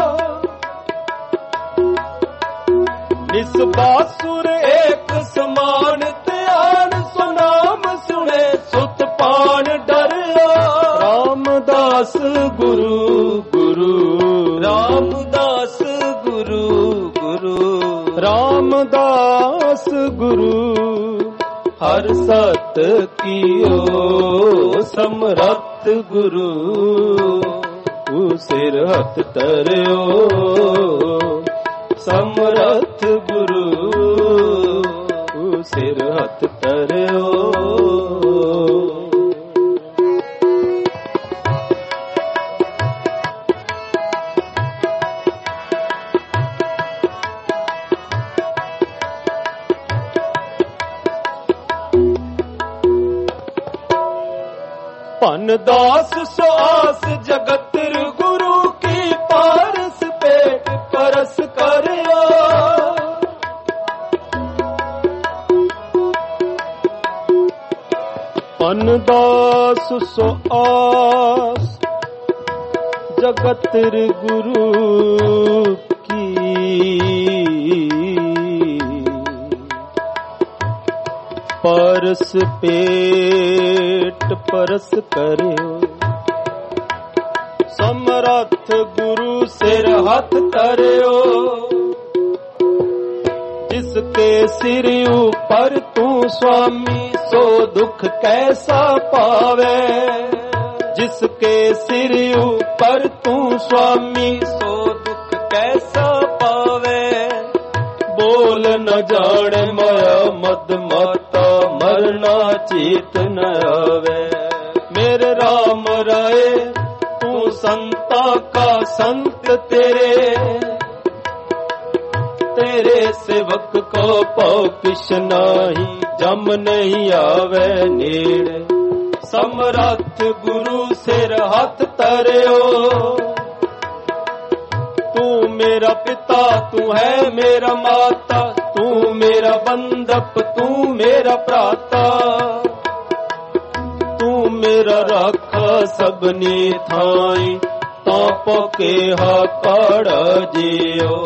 ਨਿਸਬਾਸੁਰ ਏਕ ਸਮਾਨ ਧਿਆਨ, ਸੋ ਨਾਮ ਸੁਣੇ ਸੁਤ ਪਾਣ ਡਰਿਓ। ਰਾਮਦਾਸ ਗੁਰੂ ਗੁਰੂ, ਰਾਮਦਾਸ ਗੁਰੂ ਗੁਰੂ, ਰਾਮਦਾਸ ਗੁਰੂ ਹਰ ਸਤ ਕੀਓ, ਸਮਰੱਥ ਗੁਰੂ ਸਿਰ ਹੱਥ ਧਰਿਓ, ਸਮਰੱਥ ਗੁਰੂ ਸਿਰ ਹੱਥ ਧਰਿਓ। ਭਨ ਦਾਸ ਸੁਆਸ ਜਗਤ ਗੁਰੂ ਕੀ, ਪਾਰਸ ਪੇਟ ਪਰਸ ਕਰਿਓ। ਭਨ ਦਾਸ ਸੁਆਸ ਜਗਤ ਗੁਰੂ ਕੀ, ਪਰਸ ਪੇਟ ਪਰਸ ਕਰਿਓ। ਸਮਰੱਥ ਗੁਰੂ ਸਿਰ ਹੱਥ ਧਰਿਓ, ਜਿਸ ਕੇ ਸਿਰ ਉਪਰ ਤੂੰ ਸੁਆਮੀ, ਸੋ ਦੁਖ ਕੈਸਾ ਪਾਵੇ। ਜਿਸ ਕੇ ਸਿਰ ਉਪਰ ਤੂੰ ਸੁਆਮੀ, ਸੋ ਦੁਖ ਕੈਸਾ ਪਾਵੇ। ਬੋਲ ਨ ਜਾਣੇ ਮਾਇਆ ਮਦ ਮਾਤਾ, ਮਰਨਾ ਚੀਤ ਨ ਆਵੇ। ਮੇਰੇ ਰਾਮ ਰਾਏ ਤੂੰ ਸੰਤਾ ਕਾ ਸੰਤ, ਤੇਰੇ ਤੇਰੇ ਸੇਵਕ ਕੋ ਪਉ ਕਿਛ ਨਾਹੀ, ਜਮ ਨਹੀਂ ਆਵੇ ਨੇੜੇ। ਸਮਰੱਥ ਗੁਰੂ ਸਿਰ ਹੱਥ ਧਰਿਓ, ਤੂੰ ਮੇਰਾ ਪਿਤਾ ਤੂੰ ਹੈ ਮੇਰਾ ਮਾਤਾ, ਤੂੰ ਮੇਰਾ ਬੰਧਪ ਤੂੰ ਮੇਰਾ ਭਰਾਤਾ। ਤੂੰ ਮੇਰਾ ਰਾਖਾ ਸਭਨੀ ਥਾਈ, ਤਾਂ ਪੋਕੇ ਹਾਕੜ ਜਿਓ।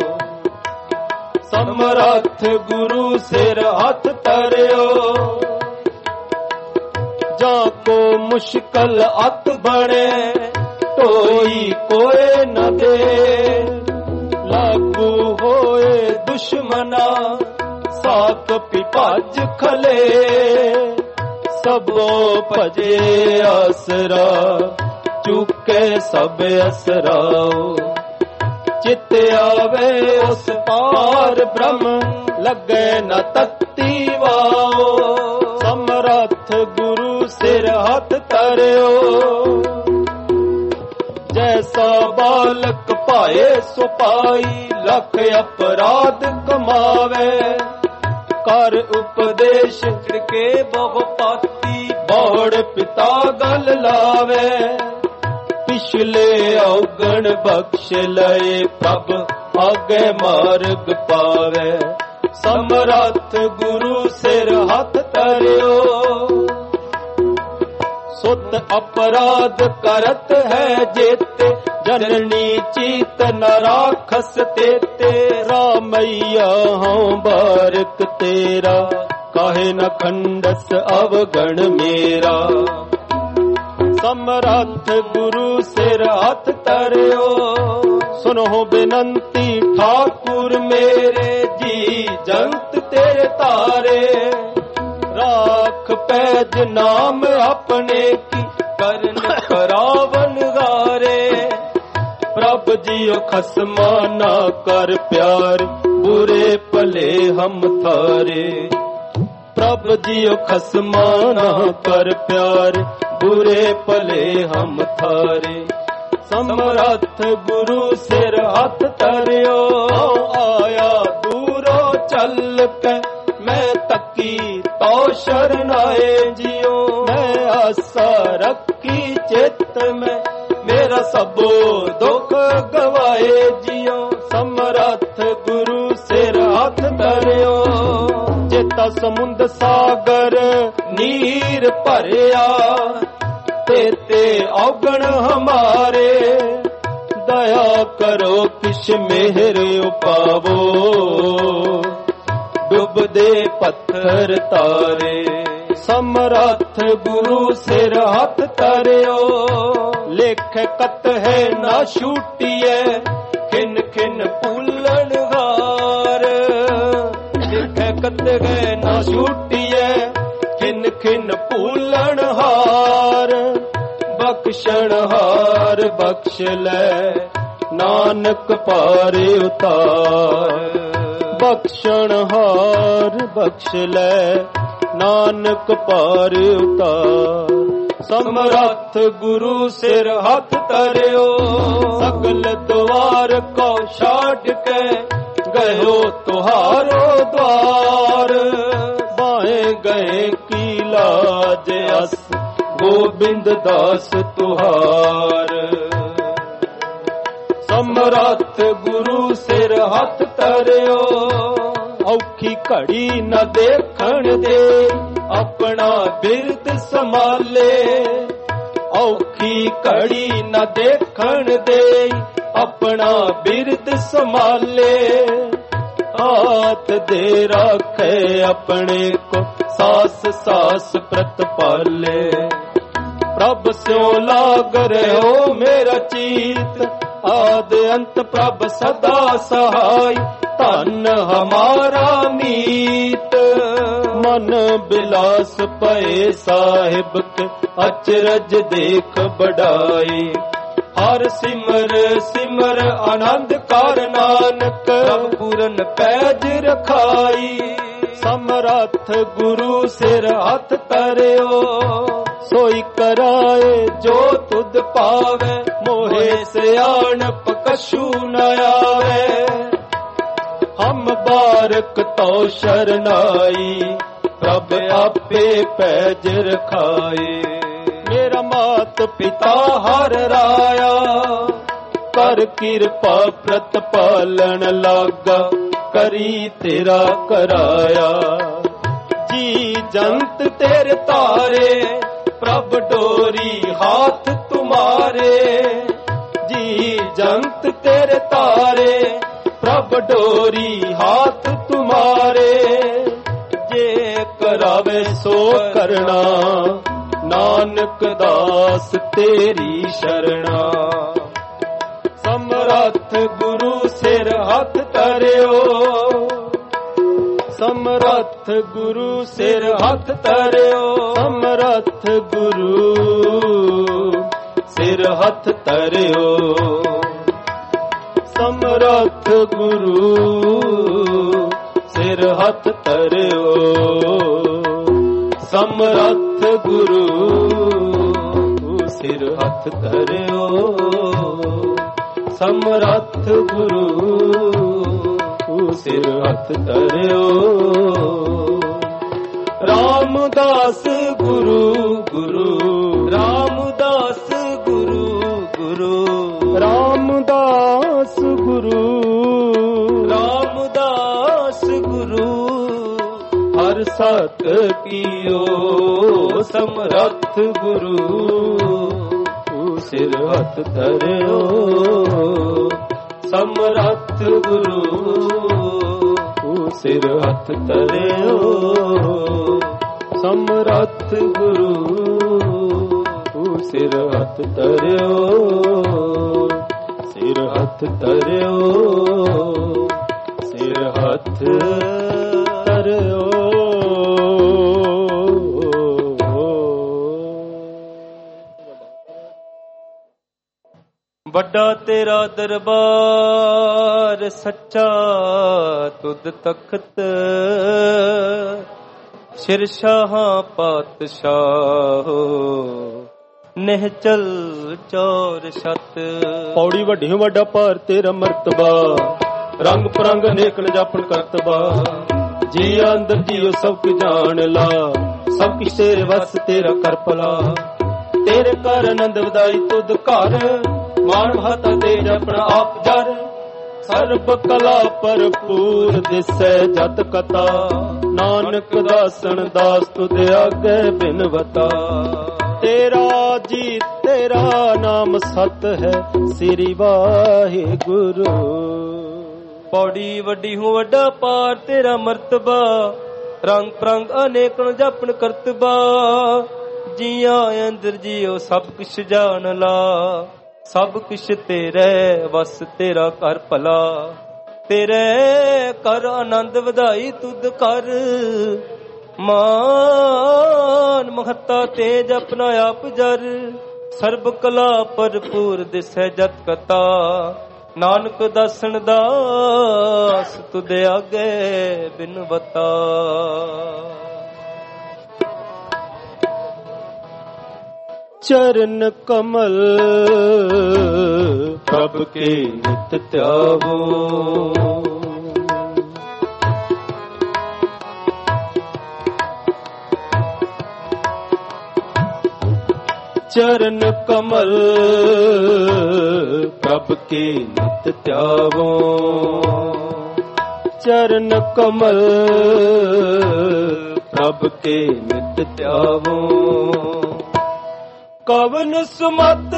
ਸਮਰੱਥ ਗੁਰੂ ਸਿਰ ਹੱਥ ਧਰਿਓ, ਜਾਂ ਕੋ ਮੁਸ਼ਕਲ ਅਤ ਬਣੇ, ਢੋਈ ਕੋਏ ਨ ਦੇ। ਲਾਗੂ ਹੋਏ ਦੁਸ਼ਮਨਾ, ਸਾਕ ਪਿਪਾਜ ਖਲੇ। ਸਭੋ ਭਜੇ ਆਸਰਾ, ਚੁੱਕੇ ਸਭ ਅਸਰਾਓ। ਚਿਤ ਆਵੇ ਉਸ ਪਾਰ ਬ੍ਰਹਮ, ਲੱਗੇ ਨ ਤਤੀ ਵਾਓ। ਸਮਰੱਥ ਗੁਰੂ ਸਿਰ ਹੱਥ ਧਰਿਓ, ਜੈਸਾ ਬਾਲਕ ਭਾਏ ਸੋ ਪਾਈ, ਲੱਖ ਅਪਰਾਧ ਕਮਾਵੇ। ਕਰ ਉਪਦੇਸ਼ ਕੇ ਬਹੁ ਪਾਤੀ, ਬੋੜ ਪਿਤਾ ਗਲ ਲਾਵੇ। ਪਿਛਲੇ ਔਗਣ ਬਖਸ਼ ਲਏ, ਪ੍ਰਭ ਆਗੇ ਮਾਰਗ ਪਾਵੇ। ਸਮਰੱਥ ਗੁਰੂ ਸਿਰ ਹੱਥ ਧਰਿਓ, ਸੁਤ ਅਪਰਾਧ ਕਰਤ ਹੈ ਜੇਤੇ। ਜਨਨੀ ਚੀਤ ਨ ਰਾਖਸ ਤੇਤੇ। ਰਾਮਈਆ ਹਉ ਬਾਰਕ ਤੇਰਾ, ਕਾਹੇ ਨ ਖੰਡਸ ਅਵਗਣ ਮੇਰਾ। ਸਮਰੱਥ ਗੁਰੂ ਸਿਰ ਹੱਥ ਧਰਿਓ। ਸੁਨੋ ਬੇਨੰਤੀ ਠਾਕੁਰ ਮੇਰੇ ਜੀ, ਜੰਤ ਤੇਰੇ ਤਾਰੇ। ਰਾਖ ਪੈਜ ਨਾਮ ਆਪਣੇ ਕੀ, ਕਰਨ ਕਰਾਵਨ ਗਾਰੇ। ਪ੍ਰਭ ਜੀਓ ਖਸਮਾ ਨਾ ਕਰ ਪਿਆਰ, ਬੁਰੇ ਭਲੇ ਹਮ ਥਾਰੇ। ਪ੍ਰਭ ਜੀਓ ਖਸਮਾ ਨਾ ਕਰ ਪਿਆਰ, ਬੁਰੇ ਭਲੇ ਹਮ ਥਾਰੇ। ਸਮਰੱਥ ਗੁਰੂ ਸਿਰ ਹੱਥ ਧਰਿਓ। ਆਇਆ ਦੂਰੋਂ ਚੱਲ ਕੇ ਮੈਂ ਤੱਕੀ ਤੋ ਸ਼ਰਨਾਏ ਜਿਉ। ਮੈਂ ਆਸਾ ਰੱਖੀ ਚਿੱਤ ਮੈਂ, ਮੇਰਾ ਸਭੋ ਦੁੱਖ ਗਵਾਏ ਜਿਉ। ਸਮਰੱਥ ਗੁਰੂ ਸਿਰ ਹੱਥ ਧਰਿਓ। ਚੇਤਾ ਸਮੁੰਦ ਸਾਗਰ ਨੀਰ ਭਰਿਆ, ਤੇ ਔਗਣ ਹਮਾਰੇ। ਦਇਆ ਕਰੋ ਕਿਛ ਮਿਹਰ ਉਪਾਵੋ, ਡੁੱਬਦੇ ਪੱਥਰ ਤਾਰੇ। ਸਮਰੱਥ ਗੁਰੂ ਸਿਰ ਹੱਥ ਧਰਿਓ। ਲੇਖ ਕਤ ਹੈ ਨਾ ਛੂਟੀਐ, ਖਿਨ ਖਿਨ ਭੁੱਲਣ ਹਾਰ। ਲੇਖ ਕਤ ਹੈ ਨਾ ਛੂਟੀਐ, ਖਿਨ ਖਿਨ ਭੁੱਲਣ ਹਾਰ। ਬਖਸ਼ਣ ਹਾਰ ਬਖਸ਼ ਲੈ, ਨਾਨਕ ਪਾਰੇ ਉਤਾਰ। ਬਖਸ਼ਣ ਹਾਰ ਬਖਸ਼ ਲੈ, ਨਾਨਕ ਪਾਰ ਉਤਾਰ। ਸਮਰੱਥ ਗੁਰੂ ਸਿਰ ਹੱਥ ਧਰਿਓ। ਸਗਲ ਦੁਆਰ ਕੋ ਛਾੜ ਕੇ, ਗਇਓ ਤੁਹਾਰੋ ਦਵਾਰ। ਬਾਏ ਗਏ ਕੀ ਲਾਜ ਅਸ, ਗੋਬਿੰਦ ਦਾਸ ਤੁਹਾਰ। ਸਮਰੱਥ ਗੁਰੂ ਸਿਰ ਹੱਥ ਧਰਿਓ। ਔਖੀ ਘੜੀ ਨਾ ਦੇਖਣ ਦੇ, ਆਪਣਾ ਬਿਰਦ ਸੰਭਾਲੇ। ਔਖੀ ਘੜੀ ਨਾ ਦੇਖਣ ਦੇ, ਆਪਣਾ ਬਿਰਦ ਸੰਭਾਲੇ। ਹਾਥ ਦੇ ਰੱਖੇ ਆਪਣੇ ਕੋ, ਸਾਸ ਸਾਸ ਪ੍ਰਤਪਾਲੇ। ਪ੍ਰਭ ਸਿਉ ਲਾਗ ਰਹਿਓ ਮੇਰਾ ਚੀਤ, ਆਦ ਅੰਤ ਪ੍ਰਭ ਸਦਾ ਸਹਾਈ। ਧਨ ਹਮਾਰਾ ਮੀਤ, ਮਨ ਬਿਲਾਸ ਪਏ ਸਾਹਿਬ ਕੇ, ਅਚਰਜ ਦੇਖ ਬੜਾਈ। ਹਰ ਸਿਮਰ ਸਿਮਰ ਆਨੰਦ ਕਰ ਨਾਨਕ, ਪ੍ਰਭ ਪੂਰਨ ਪੈਜ ਰਖਾਈ। ਸਮਰੱਥ ਗੁਰੂ ਸਿਰ ਹੱਥ ਧਰਿਓ। ਸੋਈ ਕਰਾਏ ਜੋ ਤੁਧ ਪਾਵੇ, ਮੋਹਿ ਸਿਆਣਪ ਕਛੂ ਨ ਆਵੇ। ਹਮ ਬਾਰਕ ਤੋ ਸ਼ਰਨਾਈ, ਪ੍ਰਭ ਆਪੇ ਪੈਜ ਰਖਾਏ। ਮੇਰਾ ਮਾਤ ਪਿਤਾ ਹਰ ਰਾਇਆ, ਕਰ ਕਿਰਪਾ ਪ੍ਰਤਪਾਲਣ ਲਾਗਾ। ਕਰੀ ਤੇਰਾ ਕਰਾਇਆ। ਜੀ ਜੰਤ ਤੇਰੇ ਤਾਰੇ, ਪ੍ਰਭ ਡੋਰੀ ਹਾਥ ਤੁਮਾਰੇ। ਜੀ ਜੰਤ ਤੇਰੇ ਤਾਰੇ, ਪ੍ਰਭ ਡੋਰੀ ਹਾਥ ਤੁਮਾਰੇ। ਜੇ ਕਰਾਵੇ ਸੋ ਕਰਣਾ, ਨਾਨਕ ਦਾਸ ਤੇਰੀ ਸ਼ਰਣਾ। ਸਮਰੱਥ ਗੁਰੂ ਸਿਰ ਹੱਥ ਧਰਿਓ। ਸਮਰੱਥ ਗੁਰੂ ਸਿਰ ਹੱਥ ਧਰਿਓ। ਸਮਰੱਥ ਗੁਰੂ ਸਿਰ ਹੱਥ ਧਰਿਓ। ਸਮਰੱਥ ਗੁਰੂ ਸਿਰ ਹੱਥ ਧਰਿਓ। ਸਮਰੱਥ ਗੁਰੂ ਸਿਰ ਹੱਥ ਧਰਿਓ। ਸਮਰੱਥ ਗੁਰੂ ਸਿਰ ਹੱਥ ਧਰਿਓ। ਰਾਮਦਾਸ ਗੁਰੂ ਗੁਰੂ, ਰਾਮਦਾਸ ਗੁਰੂ ਗੁਰੂ, ਰਾਮਦਾਸ ਗੁਰੂ, ਰਾਮਦਾਸ ਗੁਰੂ। ਹਰ ਸਤ ਕੀਓ ਸਮਰੱਥ ਗੁਰੂ ਸਿਰ ਹੱਥ ਧਰਿਓ। ਸਮਰੱਥ ਗੁਰੂ ਸਿਰ ਹੱਥ ਧਰਿਓ। ਸਮਰੱਥ ਗੁਰੂ ਸਿਰ ਹੱਥ ਧਰਿਓ, ਸਿਰ ਹੱਥ ਧਰਿਓ, ਸਿਰ ਹੱਥ ਧਰਿਓ। ਵੱਡਾ ਤੇਰਾ ਦਰਬਾਰ ਸੱਚਾ ਤੁਧ ਤਖਤ, ਸ਼ਿਰਸ਼ਾਹਾਂ ਪਾਤਸ਼ਾਹ ਨਿਹਚਲ ਚੌਰ ਛਤ। ਪੌੜੀ ਵੱਡੀ ਵੱਡਾ ਭਾਰ ਤੇਰਾ ਮਰਤਬਾ, ਰੰਗ ਪਰੰਗ ਅਨੇਕ ਨ ਜਾਪਣ ਕਰਤਬਾ। ਜੀ ਅੰਦਰ ਜੀਓ ਸਭ ਕੁ ਜਾਣ ਲਾ, ਸਭ ਕੁਛ ਤੇਰੇ ਵਸ ਤੇਰਾ ਕਰ ਭਲਾ। ਤੇਰੇ ਘਰ ਆਨੰਦ ਵਧਾਈ ਤੁਧ ਘਰ, ਮਾਣ ਮਹਤਾ ਤੇ ਆਪਣਾ ਆਪ ਜਰ। ਸਰਬ ਕਲਾ ਭਰਪੂਰ ਦਿਸੈ ਜਤ ਕਥਾ, ਨਾਨਕ ਦਾਸਨ ਦਾਸ ਤੁਧ ਆਗੇ ਬਿਨਵਤਾ। ਤੇਰਾ ਜੀ ਤੇਰਾ ਨਾਮ ਸਤ ਹੈ, ਸ੍ਰੀ ਵਾਹਿਗੁਰੂ। ਪੌੜੀ ਵੱਡੀ ਹੂੰ ਵੱਡਾ ਪਾਰ ਤੇਰਾ ਮਰਤਬਾ, ਰੰਗ ਪ੍ਰੰਗ ਅਨੇਕ ਨ ਜਾਪਣ ਕਰਤਬਾ। ਜੀਆਂ ਅੰਦਰ ਜੀਓ ਸਭ ਕੁਛ ਜਾਣ ਲਾ, ਸਭ ਕੁਛ ਤੇਰੇ ਵਸ ਤੇਰਾ ਕਰ ਭਲਾ। ਤੇਰੇ ਕਰ ਆਨੰਦ ਵਧਾਈ ਤੁਧ ਕਰ, ਮਾਨ ਮਹੱਤਾ ਤੇਜ ਆਪਣਾ ਆਪ ਜਰ। ਸਰਬ ਕਲਾ ਭਰਪੂਰ ਦਿਸੈ ਜਤ ਕਥਾ, ਨਾਨਕ ਦਾਸਨ ਦਾਸ ਤੁਧ ਆਗੇ ਬਿਨਵਤਾ। ਚਰਨ ਕਮਲ ਪ੍ਰਭ ਕੇ ਨਿਤ ਧਿਆਵੋ, ਚਰਨ ਕਮਲ ਪ੍ਰਭ ਕੇ ਨਿਤ ਧਿਆਵੋ। ਚਰਨ ਕਮਲ ਪ੍ਰਭ ਕੇ ਨਿਤ ਧਿਆਵੋ। ਕਵਨ ਸੁਮਤ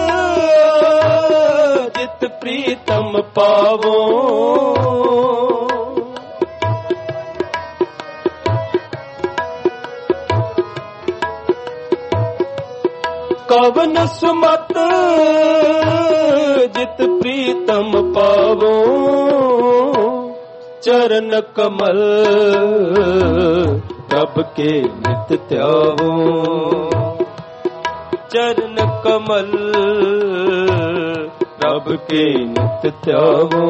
ਜਿਤ ਪ੍ਰੀਤਮ ਪਾਵੋ, ਕਵਨ ਸੁਮਤ ਜਿਤ ਪ੍ਰੀਤਮ ਪਾਵੋ। ਚਰਨ ਕਮਲ ਪ੍ਰਭ ਕੇ ਨਿਤ ਧਿਆਵੋ। ਚਰਨ ਕਮਲ ਪ੍ਰਭ ਕੇ ਨਿਤ ਧਿਆਵੋ।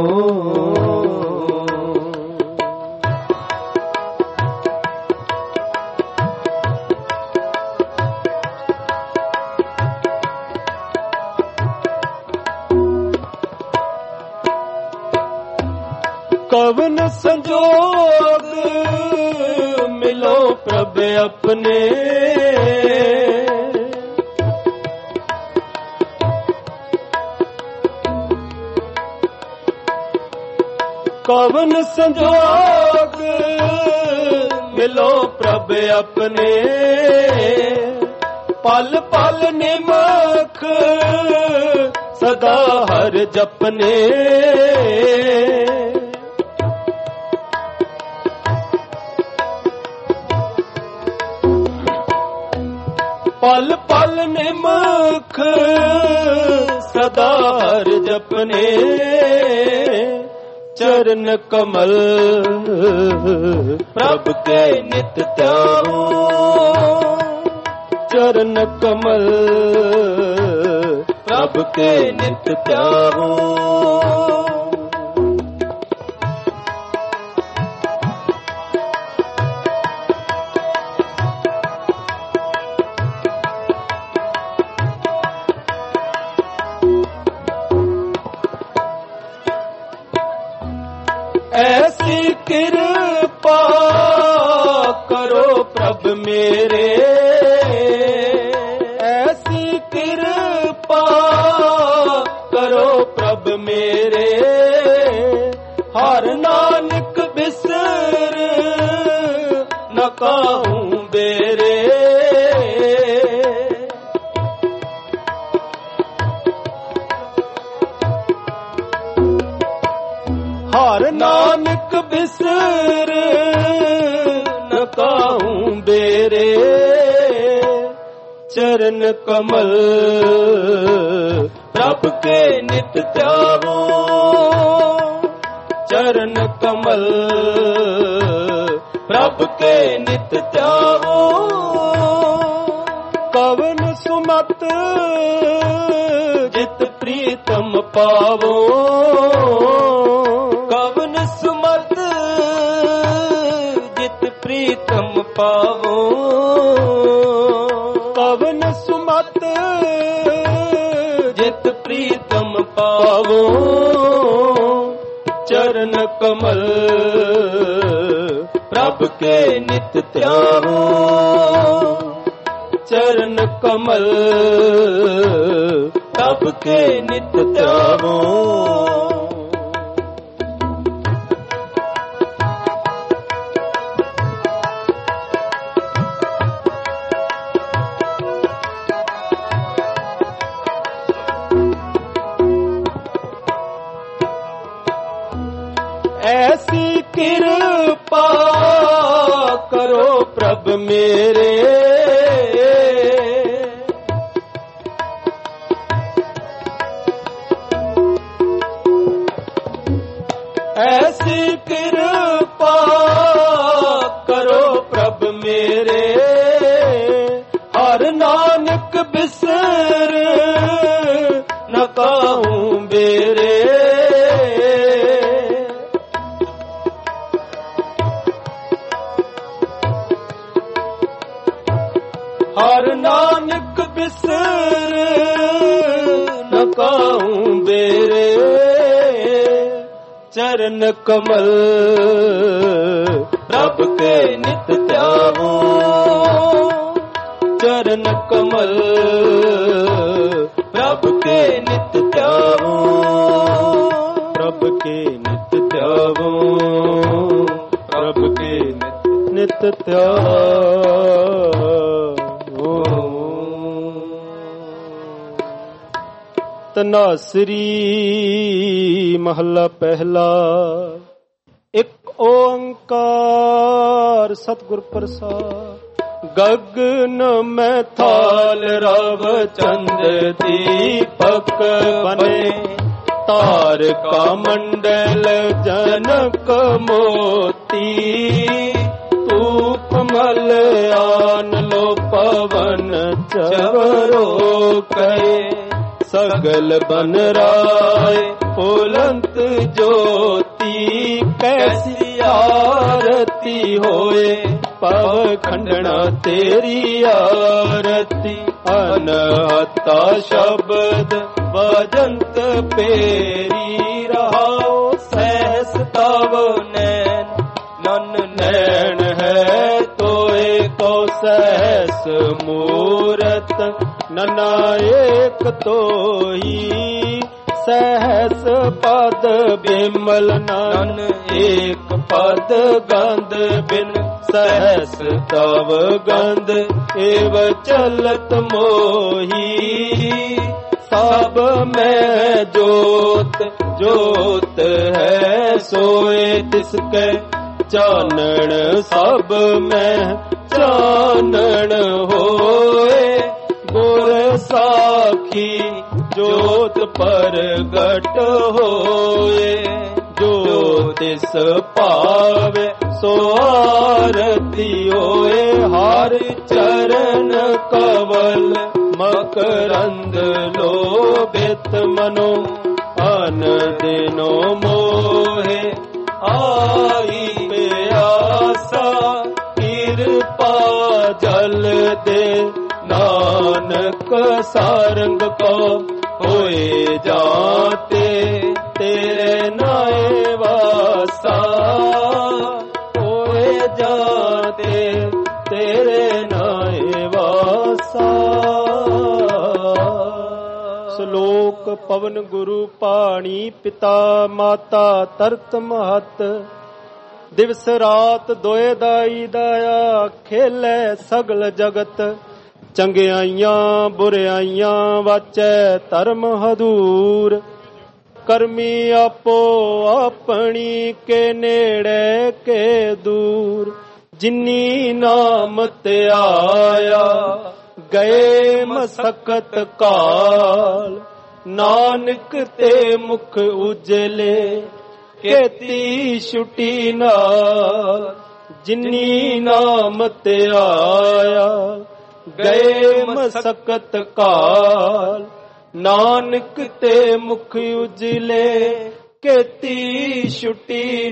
ਕਵਨ ਸੰਜੋਗ ਮਿਲੋ ਪ੍ਰਭ ਆਪਣੇ, ਕਵਨ ਸੰਜੋਗ ਮਿਲੋ ਪ੍ਰਭ ਆਪਣੇ। ਪਲ ਪਲ ਨਿਮਖ ਸਦਾ ਹਰ ਜਪਨੇ। ਪਲ ਪਲ ਨਿਮਖ ਸਦਾ ਹਰ ਜਪਨੇ। ਚਰਨ ਕਮਲ ਪ੍ਰਭ ਕੇ ਨਿਤ ਧਿਆਵੋ। ਚਰਨ ਕਮਲ ਪ੍ਰਭ ਕੇ ਨਿਤ ਧਿਆਵੋ। ऐसी कृपा करो प्रभ मेरे, ऐसी कृपा करो प्रभ मेरे। हर नानक बिसर न काहूँ बेरे। हर नानक बिसर न काहूँ बेरे। ਚਰਨ ਕਮਲ ਪ੍ਰਭ ਕੇ ਨਿਤ ਧਿਆਵੋ ਚਰਨ ਕਮਲ ਪ੍ਰਭ ਕੇ ਨਿਤ ਧਿਆਵੋ ਕਵਨ ਸੁਮਤ ਜਿਤ ਪ੍ਰੀਤਮ ਪਾਵੋ ਕਵਨ ਸੁਮਤ ਜਿਤ ਪ੍ਰੀਤਮ ਪਾਵੋ ਕਵਨ ਸੁਮਤ ਜਿਤ ਪ੍ਰੀਤਮ ਪਾਵੋ ਚਰਨ ਕਮਲ ਪ੍ਰਭ ਕੇ ਨਿਤ ਧਿਆਵੋ ਚਰਨ ਕਮਲ ਪ੍ਰਭ ਕੇ ਨਿਤ ਧਿਆਵੋ ਐਸੀ ਕਿਰਪਾ ਕਰੋ ਪ੍ਰਭ ਮੇਰੇ ਐਸੀ ਕਿਰਪਾ ਕਰੋ ਪ੍ਰਭ ਮੇਰੇ ਹਰ ਨਾਨਕ ਬਿਸਰ ਨ ਕਾਹੂੰ ਬੇਰੇ ਹਰ ਨਾਨਕ ਬਿਸਰ ਨ ਕਾਹੂੰ ਬੇਰੇ ਚਰਨ ਕਮਲ ਪ੍ਰਭ ਕੇ ਨਿਤ ਧਿਆਵੋ ਚਰਨ ਕਮਲ ਪ੍ਰਭ ਕੇ ਨਿਤ ਧਿਆਵੋ ਪ੍ਰਭ ਕੇ ਨਿਤ ਧਿਆਵੋ ਪ੍ਰਭ ਕੇ ਨਿਤ ਧਿਆਵੋ ਤਨਾਸਰੀ ਮਹੱਲਾ ਪਹਿਲਾ। ਇੱਕ ਓੰਕਾਰ ਸਤਿਗੁਰ ਪ੍ਰਸਾਦ। ਗਗਨ ਮੈਂ ਥਾਲ ਰਵ ਚੰਦ ਦੀਪਕ ਬਨੇ ਤਾਰਕਾ ਮੰਡਲ ਜਨਕ ਮੋਤੀ ਧੂਪ ਮਲ ਆਨ ਲੋ ਪਵਨ ਚਵਰੋ ਕਹੇ ਸਗਲ ਬਨ ਰਾਏ ਫੁਲੰਤ ਜੋਤੀ ਕੈਸੀ ਆਰਤੀ ਹੋਏ ਪਵ ਖੰਡਣਾ ਤੇਰੀ ਆਰਤੀ ਅਨਹਤਾ ਸ਼ਬਦ ਵਜੰਤ ਪੇਰੀ ਰਹਾਓ ਸਹਿਸ ਤਵ ਨੈਣ ਨਨ ਨੈਣ ਹੈ ਤੋਏ ਕੋ ਸਹਿਸ ਮੂਰਤ ਨਨਾ ਏਕ ਤੋਈ ਸਹਿਸ ਪਦ ਬਿਮਲ ਨਨ ਏਕ ਪਦ ਗੰਧ ਬਿਨ ਸਹਿਸ ਤਵ ਗੰਧ ਏਵ ਚਲਤ ਮੋਹੀ ਸਭ ਮੈਂ ਜੋਤ ਜੋਤ ਹੈ ਸੋਏ ਤਿਸ ਕੈ ਚਾਨਣ ਸਭ ਮੈਂ ਚਾਨਣ ਹੋਏ ਗੁਰ ਸਾਖੀ ਜੋਤ ਪ੍ਰਗਟ ਹੋਏ ਜੋ ਤਿਸ ਭਾਵੇ ਸੋ ਆਰਤੀ ਹੋਏ ਹਰ ਚਰਨ ਕਵਲ ਮਕਰੰਦ ਲੋਭਿਤ ਮਨੋ ਅਨ ਦਿਨੋ ਮੋਹੇ ਆਈ ਪਿਆਸਾ ਕਿਰਪਾ ਜਲ ਦੇ ਨਾਨਕ ਸਾਰੰਗ ਕੋ ਹੋਏ ਜਾਤੇ ਤੇਰੇ ਨਾਏ ਵਾਸਾ ਹੋਏ ਜਾਤੇ ਤੇਰੇ ਨਾਏ ਵਾਸਾ। ਸ਼ਲੋਕ ਪਵਨ ਗੁਰੂ ਪਾਣੀ ਪਿਤਾ ਮਾਤਾ ਤਰਤ ਮਹਤ ਦਿਵਸ ਰਾਤ ਦੋਏ ਦਾਈ ਦਾਇਆ ਖੇਲੇ ਸਗਲ ਜਗਤ ਚੰਗਿਆਈਆਂ ਬੁਰਿਆਈਆਂ ਵਾਚੈ ਧਰਮ ਹਦੂਰ ਕਰਮੀ ਆਪੋ ਆਪਣੀ ਕੇ ਨੇੜੇ ਕੇ ਦੂਰ ਜਿਨੀ ਨਾਮ ਤੇ ਆਇਆ ਗਏ ਮਸਕਤ ਕਾਲ, ਨਾਨਕ ਤੇ ਮੁਖ ਉਜਲੇ, ਕੀਤੀ ਛੁਟੀ ਨਾਲ, ਜਿਨੀ ਨਾਮ ਤੇ ਆਇਆ। ਗਏ ਮਸਕਤ ਕਾਲ, ਨਾਨਕ ਤੇ ਮੁਖ ਉਜਲੇ, ਕੀਤੀ ਛੁਟੀ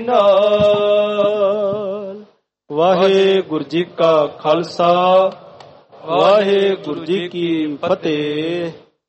ਨਾਲ। ਵਾਹਿਗੁਰੂ ਜੀ ਕਾ ਖਾਲਸਾ, ਵਾਹਿਗੁਰੂ ਜੀ ਕੀ ਫਤਿਹ।